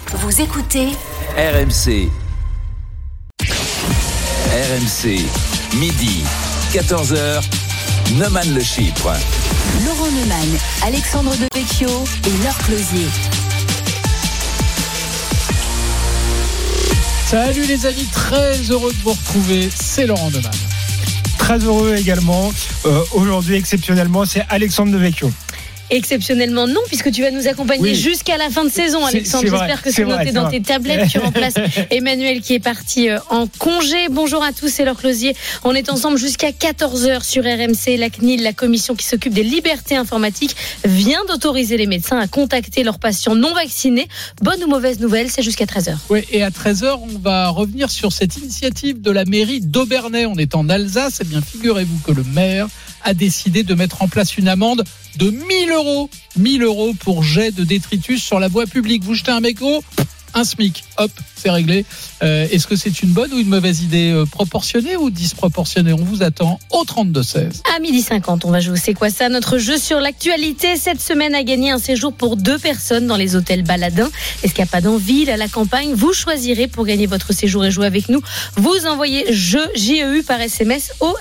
Vous écoutez RMC. RMC, midi, 14h, Neumann le Chypre. Laurent Neumann, Alexandre Devecchio et Laure Closier. Salut les amis, très heureux de vous retrouver, c'est Laurent Neumann. Très heureux également, aujourd'hui exceptionnellement, c'est Alexandre Devecchio. Exceptionnellement non, puisque tu vas nous accompagner jusqu'à la fin de saison, Alexandre. J'espère que c'est noté dans tes tablettes. Tu remplaces Emmanuel qui est parti en congé. Bonjour à tous, c'est Laure Closier. On est ensemble jusqu'à 14h sur RMC. La CNIL, la commission qui s'occupe des libertés informatiques, vient d'autoriser les médecins à contacter leurs patients non vaccinés. Bonne ou mauvaise nouvelle, c'est jusqu'à 13h. Oui, et à 13h, on va revenir sur cette initiative de la mairie d'Aubernais. On est en Alsace. Eh bien, figurez-vous que le maire a décidé de mettre en place une amende de 1 000 euros pour jet de détritus sur la voie publique. Vous jetez un mégot, un SMIC, hop, c'est réglé. Est-ce que c'est une bonne ou une mauvaise idée, proportionnée ou disproportionnée? On vous attend au 32-16. À 12h50, on va jouer C'est quoi ça? Notre jeu sur l'actualité. Cette semaine a gagné un séjour pour 2 personnes dans les hôtels Baladin. Escapade en ville, à la campagne. Vous choisirez pour gagner votre séjour et jouer avec nous. Vous envoyez jeu JEU par SMS au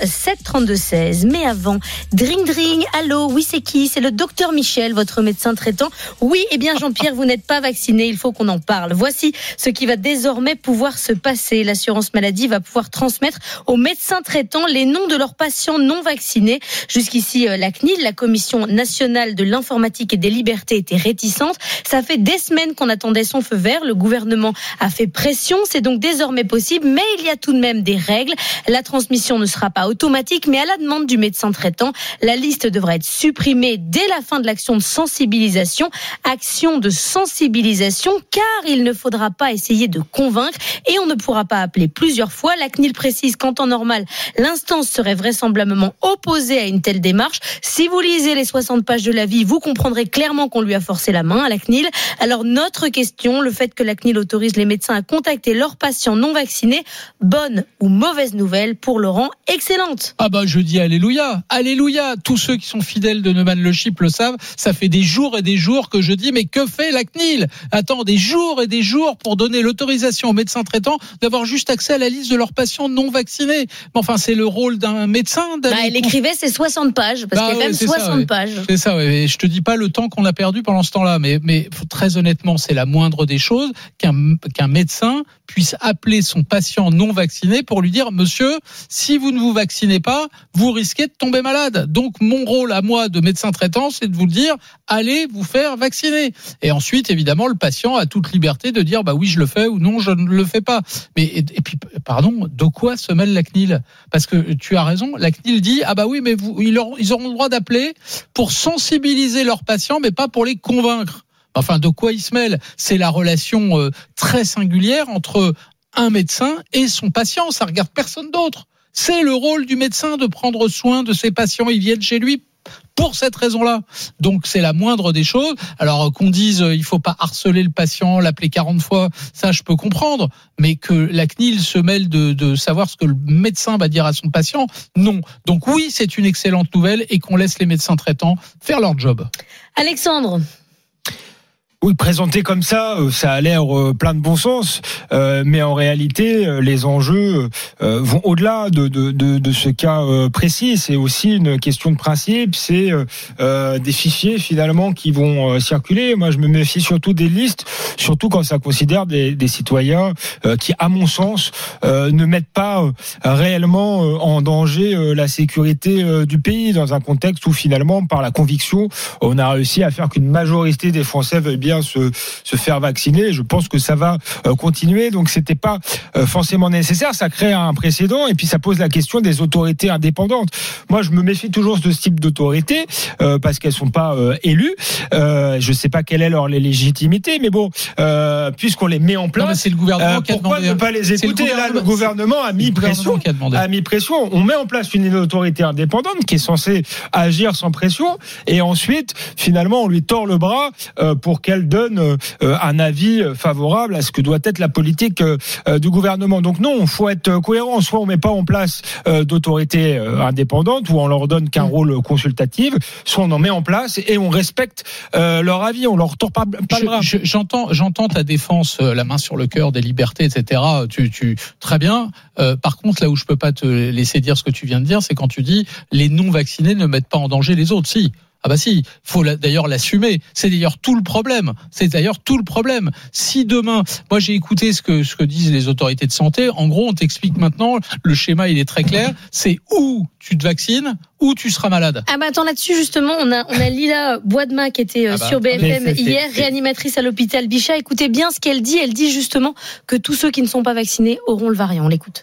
732-16. Mais avant, dring dring, allô, oui c'est qui? C'est le docteur Michel, votre médecin traitant. Oui, eh bien Jean-Pierre, vous n'êtes pas vacciné, il faut qu'on en parle. Voici ce qui va désormais pouvoir se passer. L'assurance maladie va pouvoir transmettre aux médecins traitants les noms de leurs patients non vaccinés. Jusqu'ici, la CNIL, la Commission nationale de l'informatique et des libertés, était réticente. Ça fait des semaines qu'on attendait son feu vert. Le gouvernement a fait pression. C'est donc désormais possible, mais il y a tout de même des règles. La transmission ne sera pas automatique, mais à la demande du médecin traitant, la liste devra être supprimée dès la fin de l'action de sensibilisation. Action de sensibilisation, car il ne faudra pas essayer de convaincre et on ne pourra pas appeler plusieurs fois. La CNIL précise qu'en temps normal, l'instance serait vraisemblablement opposée à une telle démarche. Si vous lisez les 60 pages de l'avis, vous comprendrez clairement qu'on lui a forcé la main à la CNIL. Alors notre question, le fait que la CNIL autorise les médecins à contacter leurs patients non vaccinés, bonne ou mauvaise nouvelle pour Laurent? Excellente. Ah bah je dis alléluia, alléluia. Tous ceux qui sont fidèles de Neumann le Chypre le savent. Ça fait des jours et des jours que je dis mais que fait la CNIL? Attends, des jours et des jours pour donner l'autorisation aux médecins traitants d'avoir juste accès à la liste de leurs patients non vaccinés. Mais enfin, c'est le rôle d'un médecin. Elle écrivait ses 60 pages, parce qu'il y a quand même 60 pages. C'est ça, ouais. Je te dis pas le temps qu'on a perdu pendant ce temps-là, mais très honnêtement, c'est la moindre des choses qu'un médecin puisse appeler son patient non vacciné pour lui dire, monsieur, si vous ne vous vaccinez pas, vous risquez de tomber malade. Donc, mon rôle à moi de médecin traitant, c'est de vous dire, allez vous faire vacciner. Et ensuite, évidemment, le patient a toute liberté de dire, bah oui, je le fais ou non, je ne le fais pas. Mais, et puis, pardon, de quoi se mêle la CNIL? Parce que tu as raison, la CNIL dit, ah bah oui, mais ils auront le droit d'appeler pour sensibiliser leurs patients, mais pas pour les convaincre. Enfin, de quoi ils se mêlent? C'est la relation très singulière entre un médecin et son patient. Ça regarde personne d'autre. C'est le rôle du médecin de prendre soin de ses patients. Ils viennent chez lui pour cette raison-là. Donc, c'est la moindre des choses. Alors, qu'on dise, il faut pas harceler le patient, l'appeler 40 fois, ça, je peux comprendre. Mais que la CNIL se mêle de savoir ce que le médecin va dire à son patient, non. Donc, oui, c'est une excellente nouvelle et qu'on laisse les médecins traitants faire leur job. Alexandre. Oui, présenté comme ça, ça a l'air plein de bon sens, mais en réalité, les enjeux vont au-delà de ce cas précis. C'est aussi une question de principe, c'est des fichiers finalement qui vont circuler. Moi, je me méfie surtout des listes, surtout quand ça considère des citoyens qui, à mon sens, ne mettent pas réellement en danger la sécurité du pays, dans un contexte où finalement, par la conviction, on a réussi à faire qu'une majorité des Français veuillent bien se faire vacciner. Je pense que ça va continuer, donc c'était pas forcément nécessaire. Ça crée un précédent et puis ça pose la question des autorités indépendantes. Moi, je me méfie toujours de ce type d'autorité parce qu'elles sont pas élues. Je sais pas quelle est leur légitimité, mais bon, puisqu'on les met en place, non, c'est le gouvernement qui a pourquoi demandé, ne pas les écouter? Là, le gouvernement a mis pression. On met en place une autorité indépendante qui est censée agir sans pression, et ensuite, finalement, on lui tord le bras pour qu'elle qu'elle donne un avis favorable à ce que doit être la politique du gouvernement. Donc non, il faut être cohérent. Soit on met pas en place d'autorité indépendante, ou on leur donne qu'un rôle consultatif, soit on en met en place et on respecte leur avis, on leur tord pas le bras. J'entends ta défense, la main sur le cœur des libertés, etc. Très bien. Par contre, là où je peux pas te laisser dire ce que tu viens de dire, c'est quand tu dis les non-vaccinés ne mettent pas en danger les autres. Si. Ah bah si, faut d'ailleurs l'assumer. C'est d'ailleurs tout le problème. Si demain, moi j'ai écouté ce que disent les autorités de santé. En gros, on t'explique maintenant, le schéma il est très clair. C'est où tu te vaccines, ou tu seras malade. Ah bah attends, là-dessus justement, on a Lila Boisdema qui était sur BFM hier, réanimatrice à l'hôpital Bichat. Écoutez bien ce qu'elle dit. Elle dit justement que tous ceux qui ne sont pas vaccinés auront le variant. On l'écoute.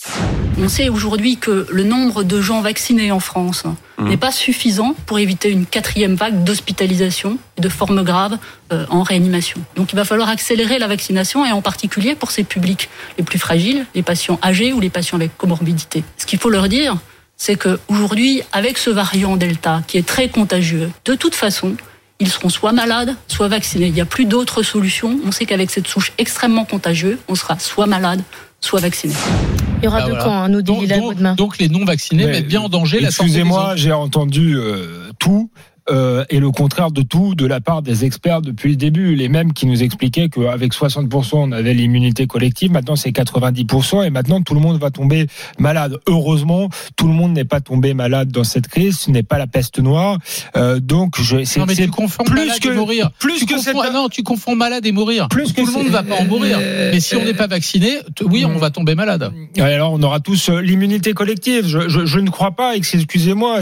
On sait aujourd'hui que le nombre de gens vaccinés en France n'est pas suffisant pour éviter une 4e vague d'hospitalisation et de formes graves en réanimation. Donc il va falloir accélérer la vaccination, et en particulier pour ces publics les plus fragiles, les patients âgés ou les patients avec comorbidité. Ce qu'il faut leur dire, c'est qu'aujourd'hui, avec ce variant Delta qui est très contagieux, de toute façon, ils seront soit malades, soit vaccinés. Il n'y a plus d'autres solutions. On sait qu'avec cette souche extrêmement contagieuse, on sera soit malade, soit vacciné. Il y aura deux camps, nous dit Lila Boisdema. Donc les non-vaccinés mettent bien en danger la santé des autres. Excusez-moi, j'ai entendu tout. Et le contraire de tout de la part des experts depuis le début, les mêmes qui nous expliquaient qu'avec 60% on avait l'immunité collective, maintenant c'est 90%, et maintenant tout le monde va tomber malade. Heureusement, tout le monde n'est pas tombé malade dans cette crise, ce n'est pas la peste noire. Donc tu confonds malade et mourir. Tu confonds malade et mourir. Tout le monde ne va pas en mourir. Mais si on n'est pas vacciné, on va tomber malade. Alors on aura tous l'immunité collective. Je ne crois pas, excusez-moi,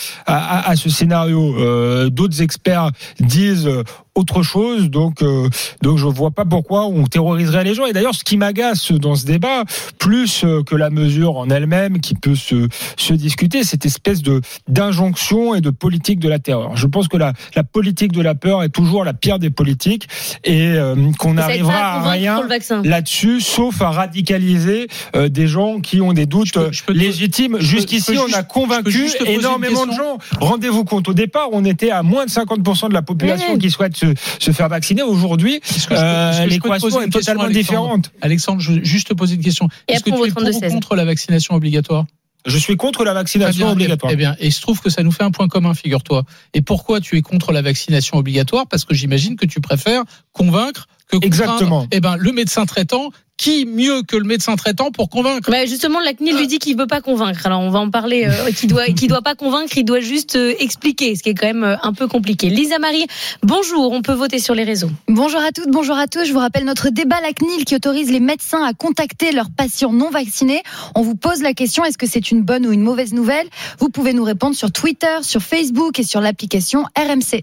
à ce scénario. D'autres experts disent autre chose, donc je vois pas pourquoi on terroriserait les gens. Et d'ailleurs, ce qui m'agace dans ce débat, plus que la mesure en elle-même qui peut se discuter, cette espèce d'injonction et de politique de la terreur. Je pense que la politique de la peur est toujours la pire des politiques, et qu'on n'arrivera à rien là-dessus, sauf à radicaliser des gens qui ont des doutes légitimes. Jusqu'ici, on a convaincu énormément de gens. Rendez-vous compte, au départ, on était à moins de 50% de la population qui souhaite se faire vacciner. Aujourd'hui, l'équation est totalement différente. Alexandre, je veux juste te poser une question. Est-ce que tu es pour ou contre la vaccination obligatoire ? Je suis contre la vaccination obligatoire. Eh bien, et il se trouve que ça nous fait un point commun, figure-toi. Et pourquoi tu es contre la vaccination obligatoire ? Parce que j'imagine que tu préfères convaincre que contraindre. Exactement. Eh ben, le médecin traitant. Qui mieux que le médecin traitant pour convaincre ? Justement, la CNIL lui dit qu'il veut pas convaincre. Alors, on va en parler. Qu'il doit pas convaincre, il doit juste expliquer, ce qui est quand même un peu compliqué. Lisa Marie, bonjour. On peut voter sur les réseaux. Bonjour à toutes, bonjour à tous. Je vous rappelle notre débat la CNIL qui autorise les médecins à contacter leurs patients non vaccinés. On vous pose la question, est-ce que c'est une bonne ou une mauvaise nouvelle ? Vous pouvez nous répondre sur Twitter, sur Facebook et sur l'application RMC.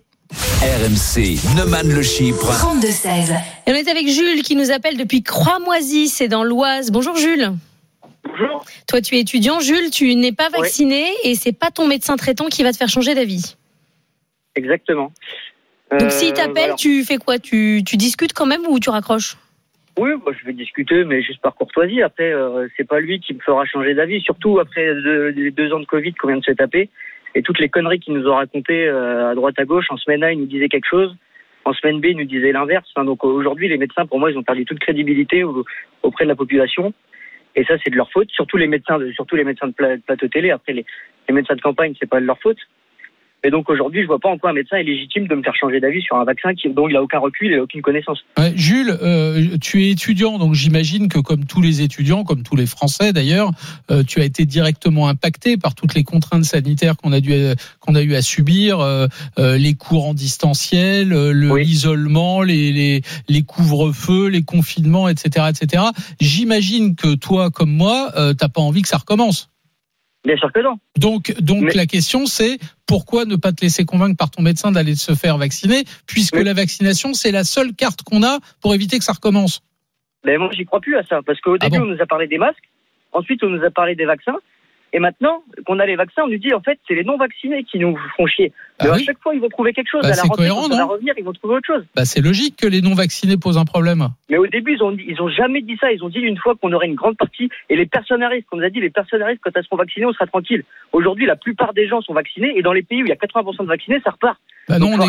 RMC, Neumann le Chypre. 32-16. Et on est avec Jules qui nous appelle depuis Croix-Moisy, c'est dans l'Oise. Bonjour Jules. Bonjour. Toi tu es étudiant, Jules, tu n'es pas vacciné et c'est pas ton médecin traitant qui va te faire changer d'avis. Exactement. Donc s'il t'appelle, tu fais quoi ? Tu discutes quand même ou tu raccroches ? Oui, je vais discuter, mais juste par courtoisie. Après, c'est pas lui qui me fera changer d'avis, surtout après les 2 ans de Covid qu'on vient de se taper. Et toutes les conneries qu'ils nous ont racontées à droite à gauche. En semaine A, ils nous disaient quelque chose. En semaine B, ils nous disaient l'inverse. Donc aujourd'hui, les médecins, pour moi, ils ont perdu toute crédibilité auprès de la population. Et ça, c'est de leur faute. Surtout les médecins de plateau télé. Après, les médecins de campagne, c'est pas de leur faute. Et donc aujourd'hui, je vois pas en quoi un médecin est légitime de me faire changer d'avis sur un vaccin dont il a aucun recul et aucune connaissance. Jules, tu es étudiant, donc j'imagine que comme tous les étudiants, comme tous les Français d'ailleurs, tu as été directement impacté par toutes les contraintes sanitaires qu'on a eu à subir, les cours en distanciel, l'isolement, les couvre-feux, les confinements, etc., etc. J'imagine que toi, comme moi, t'as pas envie que ça recommence. Bien sûr que non. Donc la question c'est pourquoi ne pas te laisser convaincre par ton médecin d'aller se faire vacciner, puisque la vaccination c'est la seule carte qu'on a pour éviter que ça recommence. Mais moi j'y crois plus à ça, parce qu'au début on nous a parlé des masques, ensuite on nous a parlé des vaccins, Et maintenant qu'on a les vaccins, on nous dit en fait c'est les non vaccinés qui nous font chier. Mais à chaque fois ils vont trouver quelque chose. À la rentrée, quand ça va revenir, ils vont trouver autre chose. C'est logique que les non vaccinés posent un problème. Mais au début ils ont jamais dit ça. Ils ont dit une fois qu'on aurait une grande partie et les personnes à risque. On nous a dit les personnes à risque quand elles seront vaccinées, on sera tranquille. Aujourd'hui la plupart des gens sont vaccinés et dans les pays où il y a 80% de vaccinés, ça repart. Non, on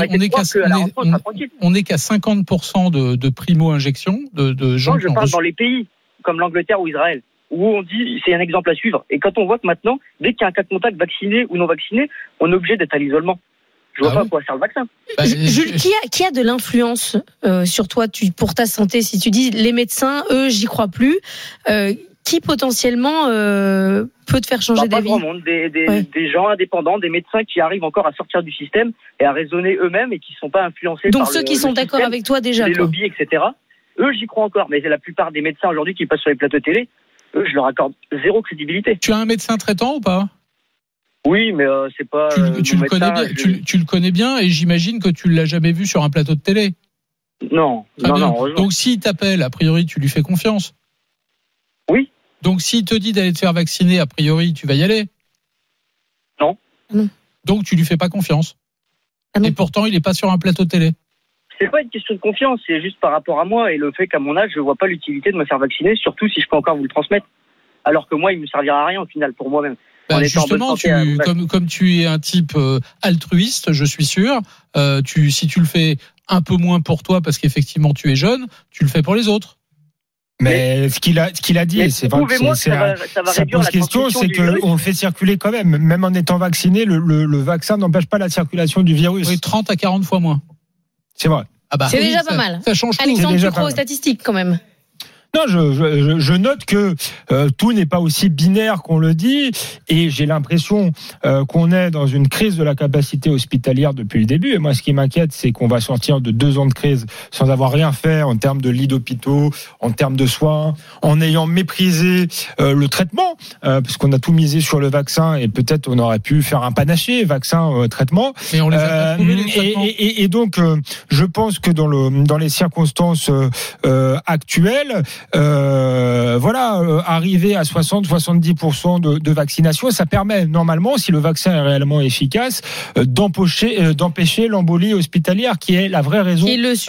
n'est qu'à 50% de primo-injection de gens. Non, je parle dans les pays comme l'Angleterre ou Israël, où on dit c'est un exemple à suivre. Et quand on voit que maintenant, dès qu'il y a un cas de contact vacciné ou non vacciné, on est obligé d'être à l'isolement. Je vois pas à quoi sert le vaccin. Jules, qui a de l'influence sur toi pour ta santé? Si tu dis les médecins, eux, j'y crois plus. Qui potentiellement peut te faire changer d'avis? Pas grand monde, des gens indépendants, des médecins qui arrivent encore à sortir du système et à raisonner eux-mêmes et qui ne sont pas influencés par ceux qui sont d'accord avec toi déjà, les lobbies, etc. Eux, j'y crois encore. Mais la plupart des médecins aujourd'hui qui passent sur les plateaux télé, eux, je leur accorde zéro crédibilité. Tu as un médecin traitant ou pas? Oui, mais c'est pas. Tu le connais bien et j'imagine que tu l'as jamais vu sur un plateau de télé. Non. Donc s'il t'appelle, a priori, tu lui fais confiance. Oui. Donc s'il te dit d'aller te faire vacciner, a priori, tu vas y aller. Non. Donc tu lui fais pas confiance. Et pourtant, il est pas sur un plateau de télé. C'est pas une question de confiance, c'est juste par rapport à moi et le fait qu'à mon âge, je vois pas l'utilité de me faire vacciner, surtout si je peux encore vous le transmettre. Alors que moi, il me servira à rien au final pour moi-même. Justement, comme tu es un type altruiste, je suis sûr, si tu le fais un peu moins pour toi parce qu'effectivement tu es jeune, tu le fais pour les autres. Mais ce qu'il a dit, ça pose question, c'est qu'on fait circuler quand même en étant vacciné, le vaccin n'empêche pas la circulation du virus. Oui, 30 à 40 fois moins. C'est vrai. C'est déjà pas mal. Ça change tout. Alexandre, tu crois aux statistiques quand même? Non, je note que tout n'est pas aussi binaire qu'on le dit, et j'ai l'impression qu'on est dans une crise de la capacité hospitalière depuis le début. Et moi, ce qui m'inquiète, c'est qu'on va sortir de 2 ans de crise sans avoir rien fait en termes de lits d'hôpitaux, en termes de soins, en ayant méprisé le traitement, parce qu'on a tout misé sur le vaccin et peut-être on aurait pu faire un panaché vaccin-traitement. Mais on les a pas trouvés, les traitements. Et donc, je pense que dans les circonstances actuelles, arriver à 60-70% de vaccination, ça permet normalement, si le vaccin est réellement efficace, d'empêcher l'embolie hospitalière, qui est la vraie raison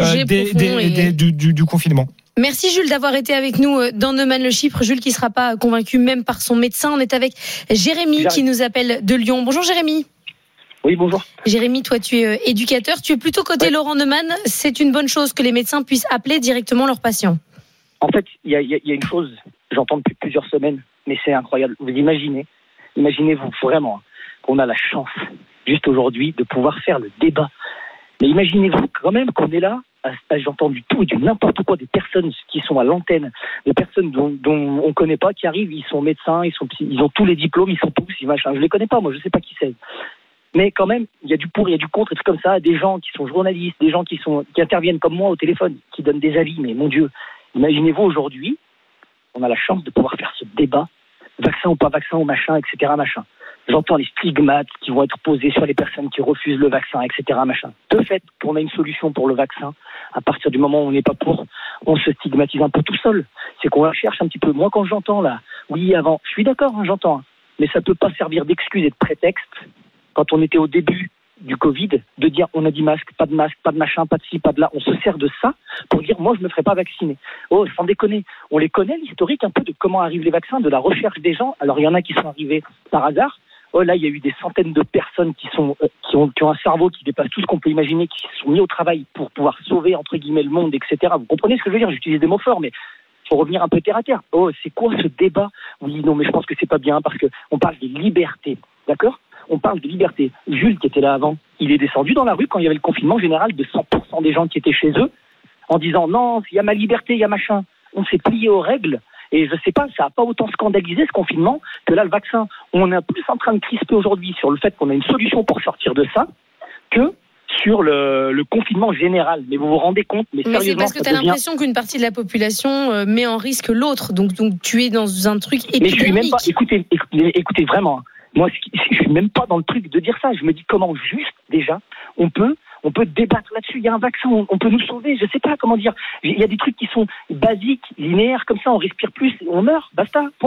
du confinement. Merci Jules d'avoir été avec nous dans Neumann le Chypre. Jules qui ne sera pas convaincu même par son médecin. On est avec Jérémy qui nous appelle de Lyon. Bonjour Jérémy. Oui, bonjour. Jérémy, toi tu es éducateur. Tu es plutôt côté Laurent Neumann. C'est une bonne chose que les médecins puissent appeler directement leurs patients. En fait, il y a une chose, j'entends depuis plusieurs semaines, mais c'est incroyable. Vous imaginez-vous vraiment qu'on a la chance, juste aujourd'hui, de pouvoir faire le débat. Mais imaginez-vous quand même qu'on est là, j'entends du tout et du n'importe quoi, des personnes qui sont à l'antenne, des personnes dont on ne connaît pas, qui arrivent, ils sont médecins, ils ont tous les diplômes, ils sont tous, machin. Je ne les connais pas, moi, je ne sais pas qui c'est. Mais quand même, il y a du pour, il y a du contre, et tout comme ça, des gens qui sont journalistes, des gens qui interviennent comme moi au téléphone, qui donnent des avis, mais mon Dieu. Imaginez-vous aujourd'hui, on a la chance de pouvoir faire ce débat, vaccin ou pas vaccin ou machin, etc. machin. J'entends les stigmates qui vont être posés sur les personnes qui refusent le vaccin, etc. machin. De fait, qu'on a une solution pour le vaccin, à partir du moment où on n'est pas pour, on se stigmatise un peu tout seul. C'est qu'on cherche un petit peu. Moi, quand j'entends là, oui, avant, je suis d'accord, j'entends, mais ça ne peut pas servir d'excuse et de prétexte quand on était au début du Covid, de dire on a dit masque, pas de machin, pas de ci, pas de là. On se sert de ça pour dire moi je me ferai pas vacciner. Oh, sans déconner. On les connaît l'historique un peu de comment arrivent les vaccins, de la recherche des gens. Alors il y en a qui sont arrivés par hasard. Oh là, il y a eu des centaines de personnes qui ont un cerveau qui dépasse tout ce qu'on peut imaginer, qui se sont mis au travail pour pouvoir sauver entre guillemets le monde, etc. Vous comprenez ce que je veux dire? J'utilise des mots forts, mais faut revenir un peu terre à terre. Oh, c'est quoi ce débat? Oui, non, mais je pense que c'est pas bien parce que on parle des libertés, d'accord? On parle de liberté. Jules, qui était là avant, il est descendu dans la rue quand il y avait le confinement général de 100% des gens qui étaient chez eux, en disant non, il y a ma liberté, il y a machin. On s'est plié aux règles. Et je sais pas, ça n'a pas autant scandalisé ce confinement que là, le vaccin. On est plus en train de crisper aujourd'hui sur le fait qu'on a une solution pour sortir de ça que sur le confinement général. Mais vous vous rendez compte? Mais c'est parce que tu as l'impression qu'une partie de la population met en risque l'autre. Donc tu es dans un truc épidémique. Mais je suis même pas. Écoutez vraiment. Moi, je suis même pas dans le truc de dire ça. Je me dis comment juste déjà on peut débattre là-dessus. Il y a un vaccin, on peut nous sauver. Je sais pas comment dire. Il y a des trucs qui sont basiques, linéaires, comme ça, on respire plus, on meurt. Basta. Point.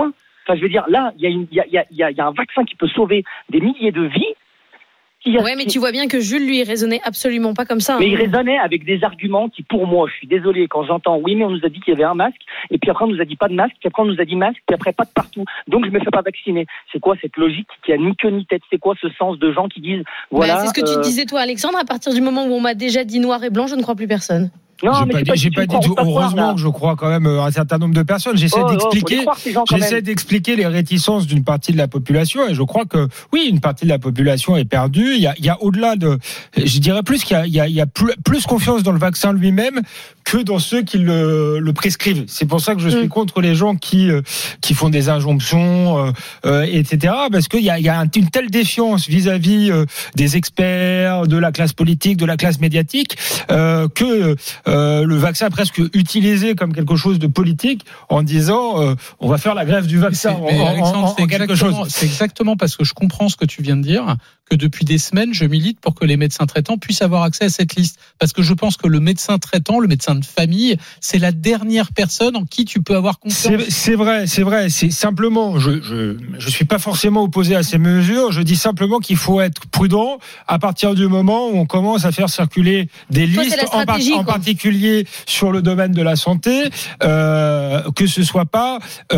Enfin, je veux dire, là, il y a un vaccin qui peut sauver des milliers de vies. Ouais, mais tu vois bien que Jules, lui, raisonnait absolument pas comme ça. Mais il raisonnait avec des arguments qui, pour moi, je suis désolé, quand j'entends, oui, mais on nous a dit qu'il y avait un masque, et puis après on nous a dit pas de masque, puis après on nous a dit masque, puis après pas de partout. Donc je me fais pas vacciner. C'est quoi cette logique qui a ni queue ni tête? C'est quoi ce sens de gens qui disent, voilà. C'est ce que tu disais, toi, Alexandre, à partir du moment où on m'a déjà dit noir et blanc, je ne crois plus personne. Non, j'ai pas dit tout. Heureusement que je crois quand même un certain nombre de personnes. J'essaie d'expliquer les réticences d'une partie de la population, et je crois que oui, une partie de la population est perdue. Il y a au-delà de, je dirais plus qu'il y a plus confiance dans le vaccin lui-même que dans ceux qui le prescrivent. C'est pour ça que je suis contre les gens qui font des injonctions, etc. Parce qu'il y a une telle défiance vis-à-vis des experts, de la classe politique, de la classe médiatique, que le vaccin est presque utilisé comme quelque chose de politique en disant on va faire la grève du vaccin en quelque chose. C'est exactement parce que je comprends ce que tu viens de dire que depuis des semaines, je milite pour que les médecins traitants puissent avoir accès à cette liste. Parce que je pense que le médecin traitant, le médecin de famille, c'est la dernière personne en qui tu peux avoir confiance. C'est vrai. C'est simplement, je suis pas forcément opposé à ces mesures. Je dis simplement qu'il faut être prudent à partir du moment où on commence à faire circuler des listes, en particulier sur le domaine de la santé, que ce soit pas,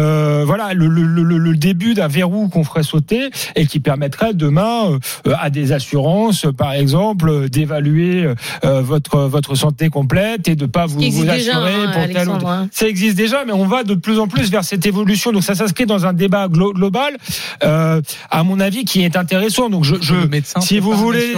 le début d'un verrou qu'on ferait sauter et qui permettrait demain à des assurances, par exemple, d'évaluer votre santé complète et de pas vous assurer pour tel ou tel. Ça existe déjà, mais on va de plus en plus vers cette évolution. Donc ça s'inscrit dans un débat global, à mon avis, qui est intéressant. Donc si vous voulez,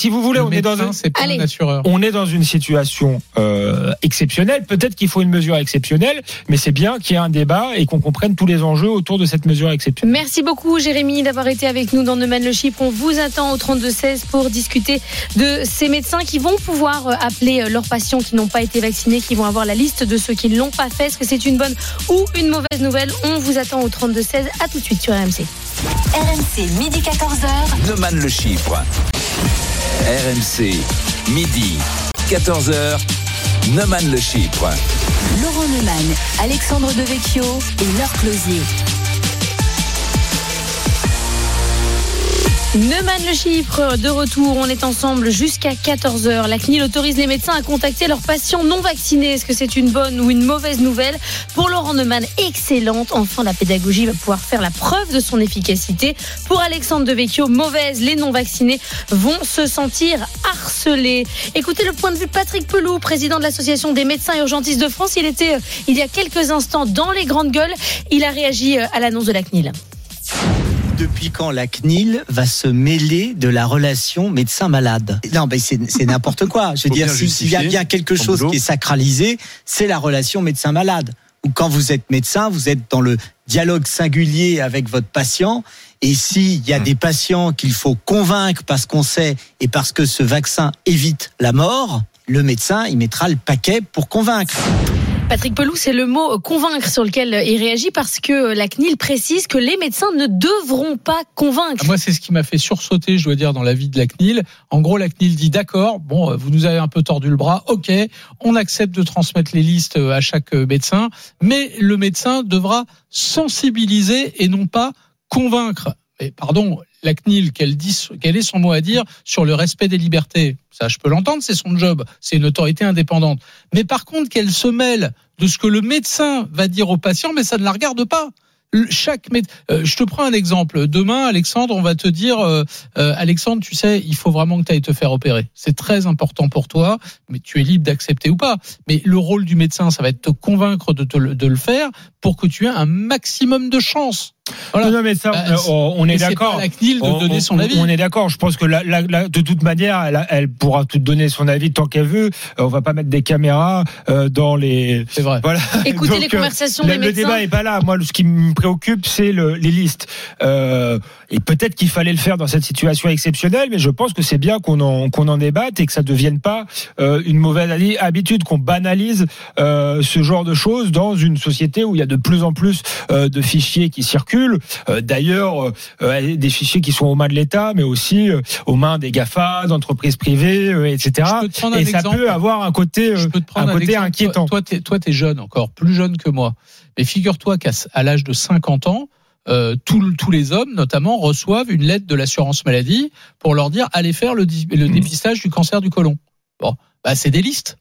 on est dans une situation exceptionnelle. Peut-être qu'il faut une mesure exceptionnelle, mais c'est bien qu'il y ait un débat et qu'on comprenne tous les enjeux autour de cette mesure exceptionnelle. Merci beaucoup, Jérémy, d'avoir été avec nous dans Neumann le Chypre. On vous attend au 32-16 pour discuter de ces médecins qui vont pouvoir appeler leurs patients qui n'ont pas été vaccinés, qui vont avoir la liste de ceux qui ne l'ont pas fait. Est-ce que c'est une bonne ou une mauvaise nouvelle? On vous attend au 32-16. À tout de suite sur RMC. RMC, midi 14h. Neumann le Chypre. RMC, midi 14h. Neumann le Chypre. Laurent Neumann, Alexandre Devecchio et Laure Closier. Neumann le Chypre, de retour, on est ensemble jusqu'à 14h. La CNIL autorise les médecins à contacter leurs patients non vaccinés. Est-ce que c'est une bonne ou une mauvaise nouvelle? Pour Laurent Neumann, excellente. Enfin, la pédagogie va pouvoir faire la preuve de son efficacité. Pour Alexandre Devecchio, mauvaise. Les non vaccinés vont se sentir harcelés. Écoutez le point de vue de Patrick Pelloux, président de l'association des médecins urgentistes de France. Il était il y a quelques instants dans les grandes gueules. Il a réagi à l'annonce de la CNIL. Depuis quand la CNIL va se mêler de la relation médecin-malade? Non, mais c'est n'importe quoi. Je veux dire, s'il y a bien quelque chose qui est sacralisé, c'est la relation médecin-malade. Ou quand vous êtes médecin, vous êtes dans le dialogue singulier avec votre patient. Et s'il y a des patients qu'il faut convaincre parce qu'on sait et parce que ce vaccin évite la mort, le médecin, il mettra le paquet pour convaincre. Patrick Pelloux, c'est le mot convaincre sur lequel il réagit parce que la CNIL précise que les médecins ne devront pas convaincre. Moi, c'est ce qui m'a fait sursauter, je dois dire, dans la vie de la CNIL. En gros, la CNIL dit d'accord, bon, vous nous avez un peu tordu le bras, ok, on accepte de transmettre les listes à chaque médecin, mais le médecin devra sensibiliser et non pas convaincre. Mais pardon, la CNIL, quel est son mot à dire sur le respect des libertés? Ça, je peux l'entendre, c'est son job, c'est une autorité indépendante. Mais par contre, qu'elle se mêle de ce que le médecin va dire au patient, mais ça ne la regarde pas. Je te prends un exemple. Demain, Alexandre, on va te dire, Alexandre, tu sais, il faut vraiment que tu ailles te faire opérer. C'est très important pour toi, mais tu es libre d'accepter ou pas. Mais le rôle du médecin, ça va être de te convaincre de le faire pour que tu aies un maximum de chance. Voilà. Non, mais ça, on est d'accord. C'est pas la CNIL de donner son avis. On est d'accord. Je pense que de toute manière, elle pourra tout donner son avis tant qu'elle veut. On va pas mettre des caméras dans les. C'est vrai. Voilà. Écoutez. Donc, les conversations des médecins. Le débat est pas là. Moi, ce qui me préoccupe, c'est les listes. Et peut-être qu'il fallait le faire dans cette situation exceptionnelle, mais je pense que c'est bien qu'on en débatte et que ça devienne pas une mauvaise habitude, qu'on banalise ce genre de choses dans une société où il y a de plus en plus de fichiers qui circulent. D'ailleurs, des fichiers qui sont aux mains de l'État, mais aussi aux mains des GAFA, d'entreprises privées, etc. Et ça peut avoir un côté inquiétant. Toi, t'es jeune encore, plus jeune que moi. Mais figure-toi qu'à l'âge de 50 ans, tous les hommes, notamment, reçoivent une lettre de l'assurance maladie pour leur dire allez faire le dépistage du cancer du côlon. Bon, c'est des listes.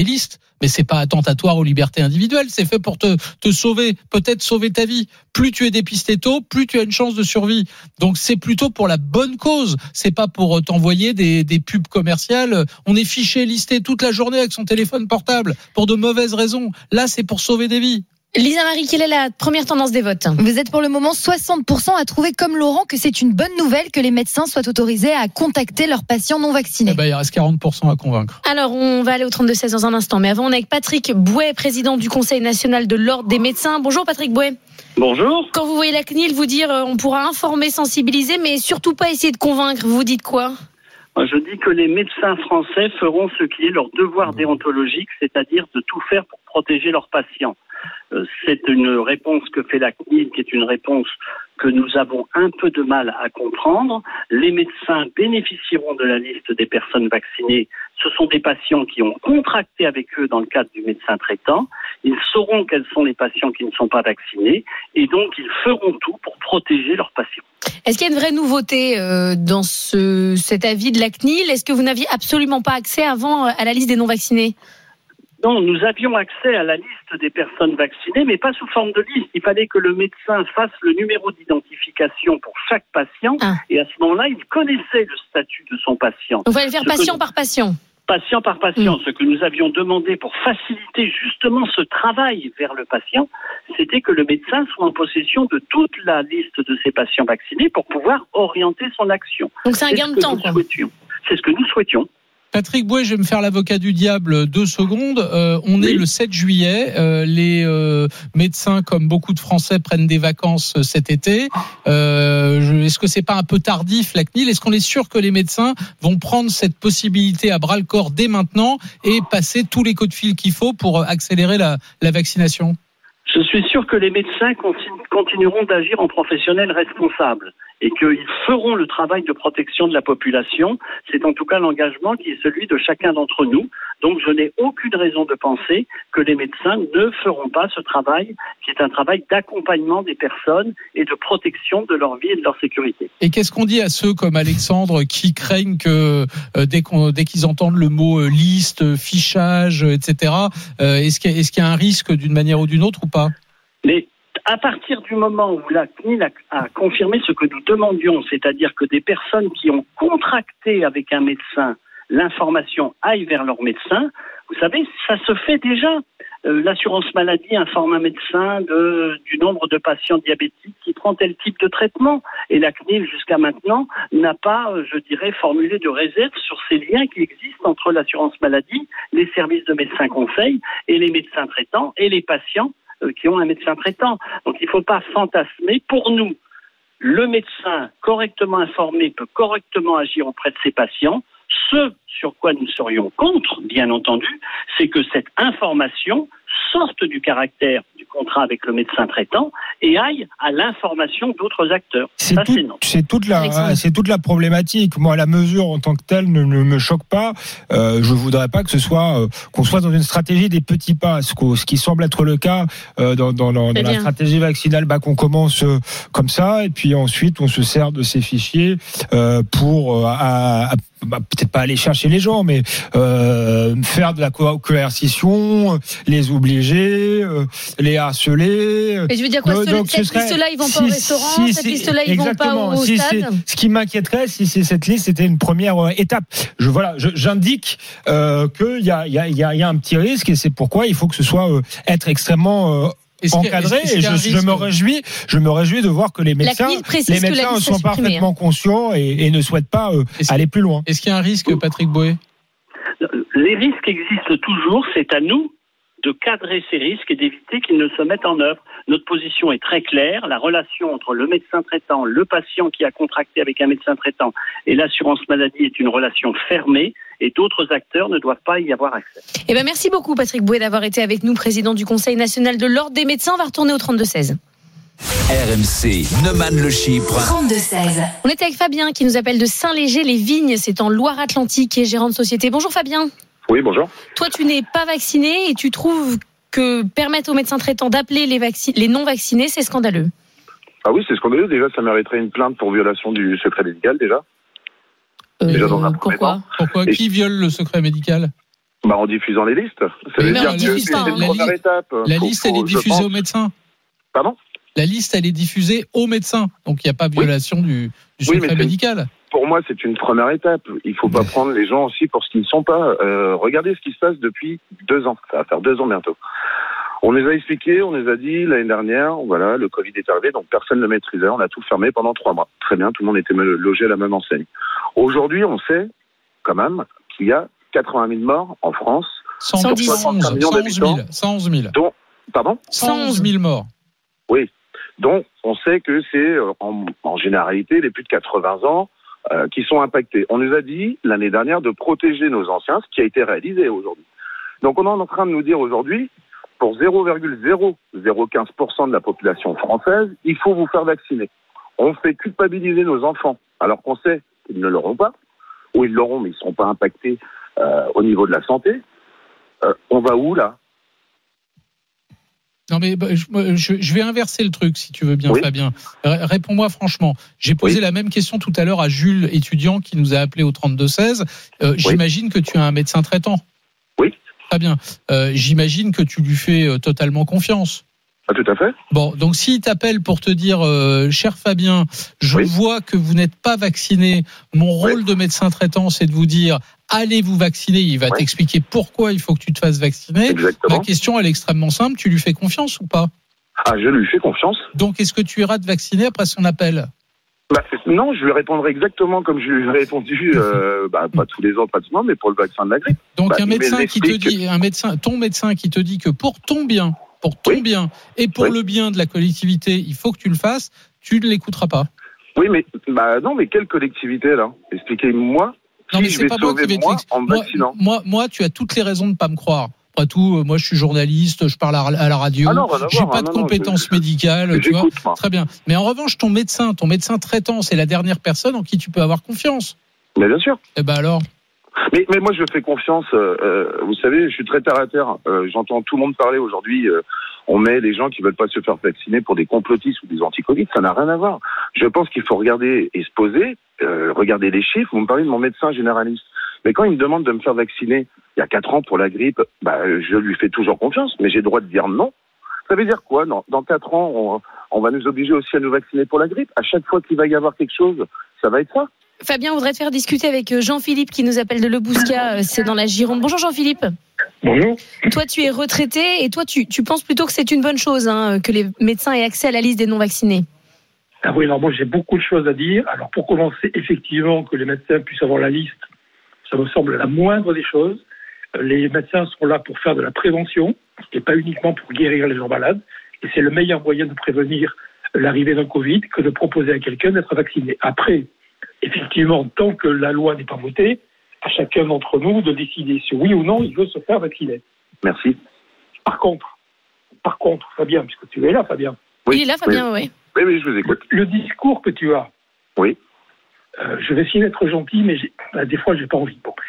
Mais c'est pas attentatoire aux libertés individuelles. C'est fait pour te sauver, peut-être sauver ta vie. Plus tu es dépisté tôt, plus tu as une chance de survie. Donc c'est plutôt pour la bonne cause. C'est pas pour t'envoyer des pubs commerciales. On est fiché, listé toute la journée avec son téléphone portable pour de mauvaises raisons. Là, c'est pour sauver des vies. Lisa Marie, quelle est la première tendance des votes ? Vous êtes pour le moment 60% à trouver comme Laurent que c'est une bonne nouvelle que les médecins soient autorisés à contacter leurs patients non vaccinés. Il reste 40% à convaincre. Alors, on va aller au 32-16 dans un instant. Mais avant, on est avec Patrick Bouet, président du Conseil national de l'Ordre des médecins. Bonjour Patrick Bouet. Bonjour. Quand vous voyez la CNIL vous dire on pourra informer, sensibiliser, mais surtout pas essayer de convaincre, vous dites quoi ? Je dis que les médecins français feront ce qui est leur devoir déontologique, c'est-à-dire de tout faire pour protéger leurs patients. C'est une réponse que fait la CNIL, qui est une réponse que nous avons un peu de mal à comprendre. Les médecins bénéficieront de la liste des personnes vaccinées. Ce sont des patients qui ont contracté avec eux dans le cadre du médecin traitant. Ils sauront quels sont les patients qui ne sont pas vaccinés et donc ils feront tout pour protéger leurs patients. Est-ce qu'il y a une vraie nouveauté dans cet avis de la CNIL ? Est-ce que vous n'aviez absolument pas accès avant à la liste des non-vaccinés ? Non, nous avions accès à la liste des personnes vaccinées, mais pas sous forme de liste. Il fallait que le médecin fasse le numéro d'identification pour chaque patient, et à ce moment-là, il connaissait le statut de son patient. On va le faire patient par patient. Patient par patient. Ce que nous avions demandé pour faciliter justement ce travail vers le patient, c'était que le médecin soit en possession de toute la liste de ses patients vaccinés pour pouvoir orienter son action. Donc c'est un gain de temps, quoi. C'est ce que nous souhaitions. Patrick Bouet, je vais me faire l'avocat du diable 2 secondes. On est le 7 juillet. Les médecins, comme beaucoup de Français, prennent des vacances cet été. Est-ce que c'est pas un peu tardif, la CNIL ? Est-ce qu'on est sûr que les médecins vont prendre cette possibilité à bras-le-corps dès maintenant et passer tous les coups de fil qu'il faut pour accélérer la vaccination ? Je suis sûr que les médecins continueront d'agir en professionnels responsables et qu'ils feront le travail de protection de la population. C'est en tout cas l'engagement qui est celui de chacun d'entre nous. Donc je n'ai aucune raison de penser que les médecins ne feront pas ce travail qui est un travail d'accompagnement des personnes et de protection de leur vie et de leur sécurité. Et qu'est-ce qu'on dit à ceux comme Alexandre qui craignent que dès qu'ils entendent le mot liste, fichage, etc., est-ce qu'il y a un risque d'une manière ou d'une autre ou pas ? Mais à partir du moment où la CNIL a confirmé ce que nous demandions, c'est-à-dire que des personnes qui ont contracté avec un médecin, l'information aille vers leur médecin, vous savez, ça se fait déjà. L'assurance maladie informe un médecin du nombre de patients diabétiques qui prend tel type de traitement. Et la CNIL, jusqu'à maintenant, n'a pas, formulé de réserve sur ces liens qui existent entre l'assurance maladie, les services de médecins conseils et les médecins traitants et les patients qui ont un médecin traitant. Donc il ne faut pas fantasmer. Pour nous, le médecin correctement informé peut correctement agir auprès de ses patients. Ce sur quoi nous serions contre, bien entendu, c'est que cette information sorte du caractère du contrat avec le médecin traitant et aille à l'information d'autres acteurs. C'est toute la problématique. Moi, la mesure en tant que telle ne me choque pas. Je voudrais pas que ce soit qu'on soit dans une stratégie des petits pas, ce qui semble être le cas dans la stratégie vaccinale, qu'on commence comme ça et puis ensuite on se sert de ces fichiers pour peut-être pas aller chercher les gens, mais faire de la coercition, les obliger, les harceler. Mais je veux dire quoi, cette liste-là, ils vont pas au restaurant, cette liste-là, ils vont pas au stade. Ce qui m'inquiéterait, si cette liste était une première étape. J'indique qu'il y a un petit risque et c'est pourquoi il faut que ce soit être extrêmement encadré, et je me réjouis de voir que les médecins sont parfaitement conscients et ne souhaitent pas aller plus loin. Est-ce qu'il y a un risque, Patrick Bouet ? Les risques existent toujours, c'est à nous de cadrer ces risques et d'éviter qu'ils ne se mettent en œuvre. Notre position est très claire, la relation entre le médecin traitant, le patient qui a contracté avec un médecin traitant et l'assurance maladie est une relation fermée et d'autres acteurs ne doivent pas y avoir accès. Merci beaucoup Patrick Bouet d'avoir été avec nous, président du Conseil national de l'Ordre des médecins. On va retourner au 32-16. RMC, Neumann-le-Chypre. 32-16. On est avec Fabien qui nous appelle de Saint-Léger-les-Vignes, c'est en Loire-Atlantique, qui est gérant de société. Bonjour Fabien. Oui, bonjour. Toi, tu n'es pas vacciné et tu trouves que permettre aux médecins traitants d'appeler les non-vaccinés, c'est scandaleux. Ah oui, c'est scandaleux. Déjà, ça mériterait une plainte pour violation du secret médical, déjà. Déjà dans un premier temps. Pourquoi Qui viole le secret médical ? En diffusant les listes. Ça veut dire que c'est une première étape. La liste, elle est diffusée aux médecins. Pardon ? La liste, elle est diffusée aux médecins. Donc, il n'y a pas violation du secret médical. Pour moi, c'est une première étape. Il ne faut pas prendre les gens aussi pour ce qu'ils ne sont pas. Regardez ce qui se passe depuis 2 ans. Ça va faire 2 ans bientôt. On les a expliqué, on les a dit l'année dernière, voilà, le Covid est arrivé, donc personne ne le maîtrisait. On a tout fermé pendant 3 mois. Très bien, tout le monde était logé à la même enseigne. Aujourd'hui, on sait quand même qu'il y a 80 000 morts en France. 111 millions d'habitants. 111 000. Dont, pardon ? 111 000 morts. Oui. Donc, on sait que c'est en généralité les plus de 80 ans qui sont impactés. On nous a dit l'année dernière de protéger nos anciens, ce qui a été réalisé aujourd'hui. Donc, on est en train de nous dire aujourd'hui, pour 0,0015% de la population française, il faut vous faire vacciner. On fait culpabiliser nos enfants, alors qu'on sait qu'ils ne l'auront pas, ou ils l'auront, mais ils ne seront pas impactés au niveau de la santé. On va où, là ? Non mais je vais inverser le truc si tu veux bien, Fabien. Réponds-moi franchement. J'ai posé la même question tout à l'heure à Jules, étudiant, qui nous a appelé au 32-16. J'imagine que tu as un médecin traitant. Oui. Très bien. J'imagine que tu lui fais totalement confiance. Ah, tout à fait. Bon, donc s'il t'appelle pour te dire, cher Fabien, je vois que vous n'êtes pas vacciné, mon rôle de médecin traitant, c'est de vous dire, allez vous vacciner, il va t'expliquer pourquoi il faut que tu te fasses vacciner. Exactement. Ma question, elle est extrêmement simple, tu lui fais confiance ou pas ? Ah, je lui fais confiance. Donc, est-ce que tu iras te vacciner après son appel ? Non, je lui répondrai exactement comme je lui ai répondu, pas tous les ans, pratiquement, mais pour le vaccin de la grippe. Donc, un médecin qui te dit, ton médecin qui te dit que pour ton bien et pour le bien de la collectivité, il faut que tu le fasses, tu ne l'écouteras pas. Oui, mais non, mais quelle collectivité là ? Expliquez-moi. Non, mais c'est pas moi qui vais vaccinant. Moi, tu as toutes les raisons de ne pas me croire. Après tout, moi, je suis journaliste, je parle à la radio. J'ai pas de compétences médicales, tu vois. Très bien. Mais en revanche, ton médecin traitant, c'est la dernière personne en qui tu peux avoir confiance. Mais bien sûr. Eh ben alors. Mais moi, je fais confiance. Vous savez, je suis très terre à terre. J'entends tout le monde parler aujourd'hui. On met les gens qui veulent pas se faire vacciner pour des complotistes ou des anti-Covid. Ça n'a rien à voir. Je pense qu'il faut regarder et se poser, regarder les chiffres. Vous me parlez de mon médecin généraliste. Mais quand il me demande de me faire vacciner il y a 4 ans pour la grippe, je lui fais toujours confiance. Mais j'ai le droit de dire non. Ça veut dire quoi ? Dans 4 ans, on va nous obliger aussi à nous vacciner pour la grippe. À chaque fois qu'il va y avoir quelque chose, ça va être ça. Fabien, on voudrait te faire discuter avec Jean-Philippe qui nous appelle de Le Bouscat, c'est dans la Gironde. Bonjour Jean-Philippe. Bonjour. Toi, tu es retraité et toi, tu penses plutôt que c'est une bonne chose que les médecins aient accès à la liste des non-vaccinés. Ah oui, alors moi j'ai beaucoup de choses à dire. Alors pour commencer, effectivement, que les médecins puissent avoir la liste, ça me semble la moindre des choses. Les médecins sont là pour faire de la prévention et pas uniquement pour guérir les gens malades. Et c'est le meilleur moyen de prévenir l'arrivée d'un Covid que de proposer à quelqu'un d'être vacciné. Après, effectivement, tant que la loi n'est pas votée, à chacun d'entre nous de décider si oui ou non il veut se faire vacciner. Merci. Par contre, Fabien, puisque tu es là, Fabien. Oui, il est là, Fabien, oui. Oui, je vous écoute. Le discours que tu as. Oui. Je vais essayer d'être gentil, mais des fois, j'ai pas envie. Bon.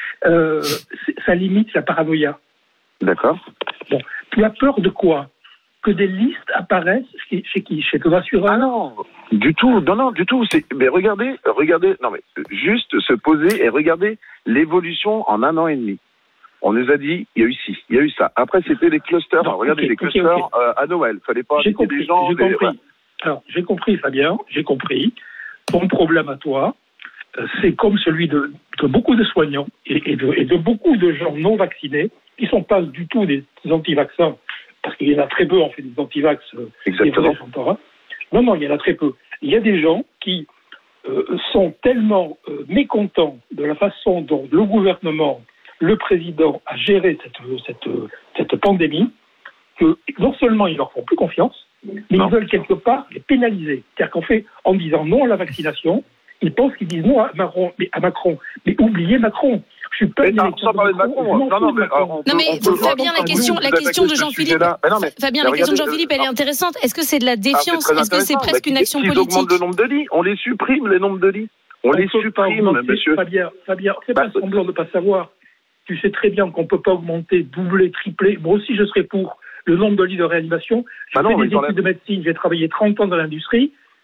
Ça limite la paranoïa. D'accord. Bon. Tu as peur de quoi ? Que des listes apparaissent chez qui ? Chez ton assureur ? Ah non, du tout. Non, du tout. Mais regardez. Non, mais juste se poser et regarder l'évolution en 1 an et demi. On nous a dit, il y a eu ci, il y a eu ça. Après, c'était les clusters. Non, regardez, les clusters à Noël. Fallait pas inviter des gens. J'ai compris. Alors, j'ai compris, Fabien. J'ai compris. Ton problème à toi, c'est comme celui de beaucoup de soignants et de beaucoup de gens non vaccinés qui ne sont pas du tout des anti-vaccins. Parce qu'il y en a très peu, en fait, des anti-vax. Exactement. Non, il y en a très peu. Il y a des gens qui sont tellement mécontents de la façon dont le gouvernement, le président a géré cette pandémie, que non seulement ils leur font plus confiance, mais ils veulent quelque part les pénaliser. C'est-à-dire qu'en fait, en disant non à la vaccination, ils pensent qu'ils disent non à Macron. Mais oubliez Macron. Je suis pas sans parler de Macron. Non mais Fabien, la question de Jean-Philippe. Fabien, la question de Jean-Philippe, elle est intéressante. Est-ce que c'est de la défiance ? Est-ce que c'est presque une action politique ? Ils augmentent le nombre de lits. On les supprime, les nombres de lits. On les supprime, monsieur. Fabien, fais pas semblant de ne pas savoir. Tu sais très bien qu'on ne peut pas augmenter, doubler, tripler. Moi aussi, je serais pour le nombre de lits de réanimation. J'ai fait des études de médecine. J'ai travaillé 30 ans dans l'industrie.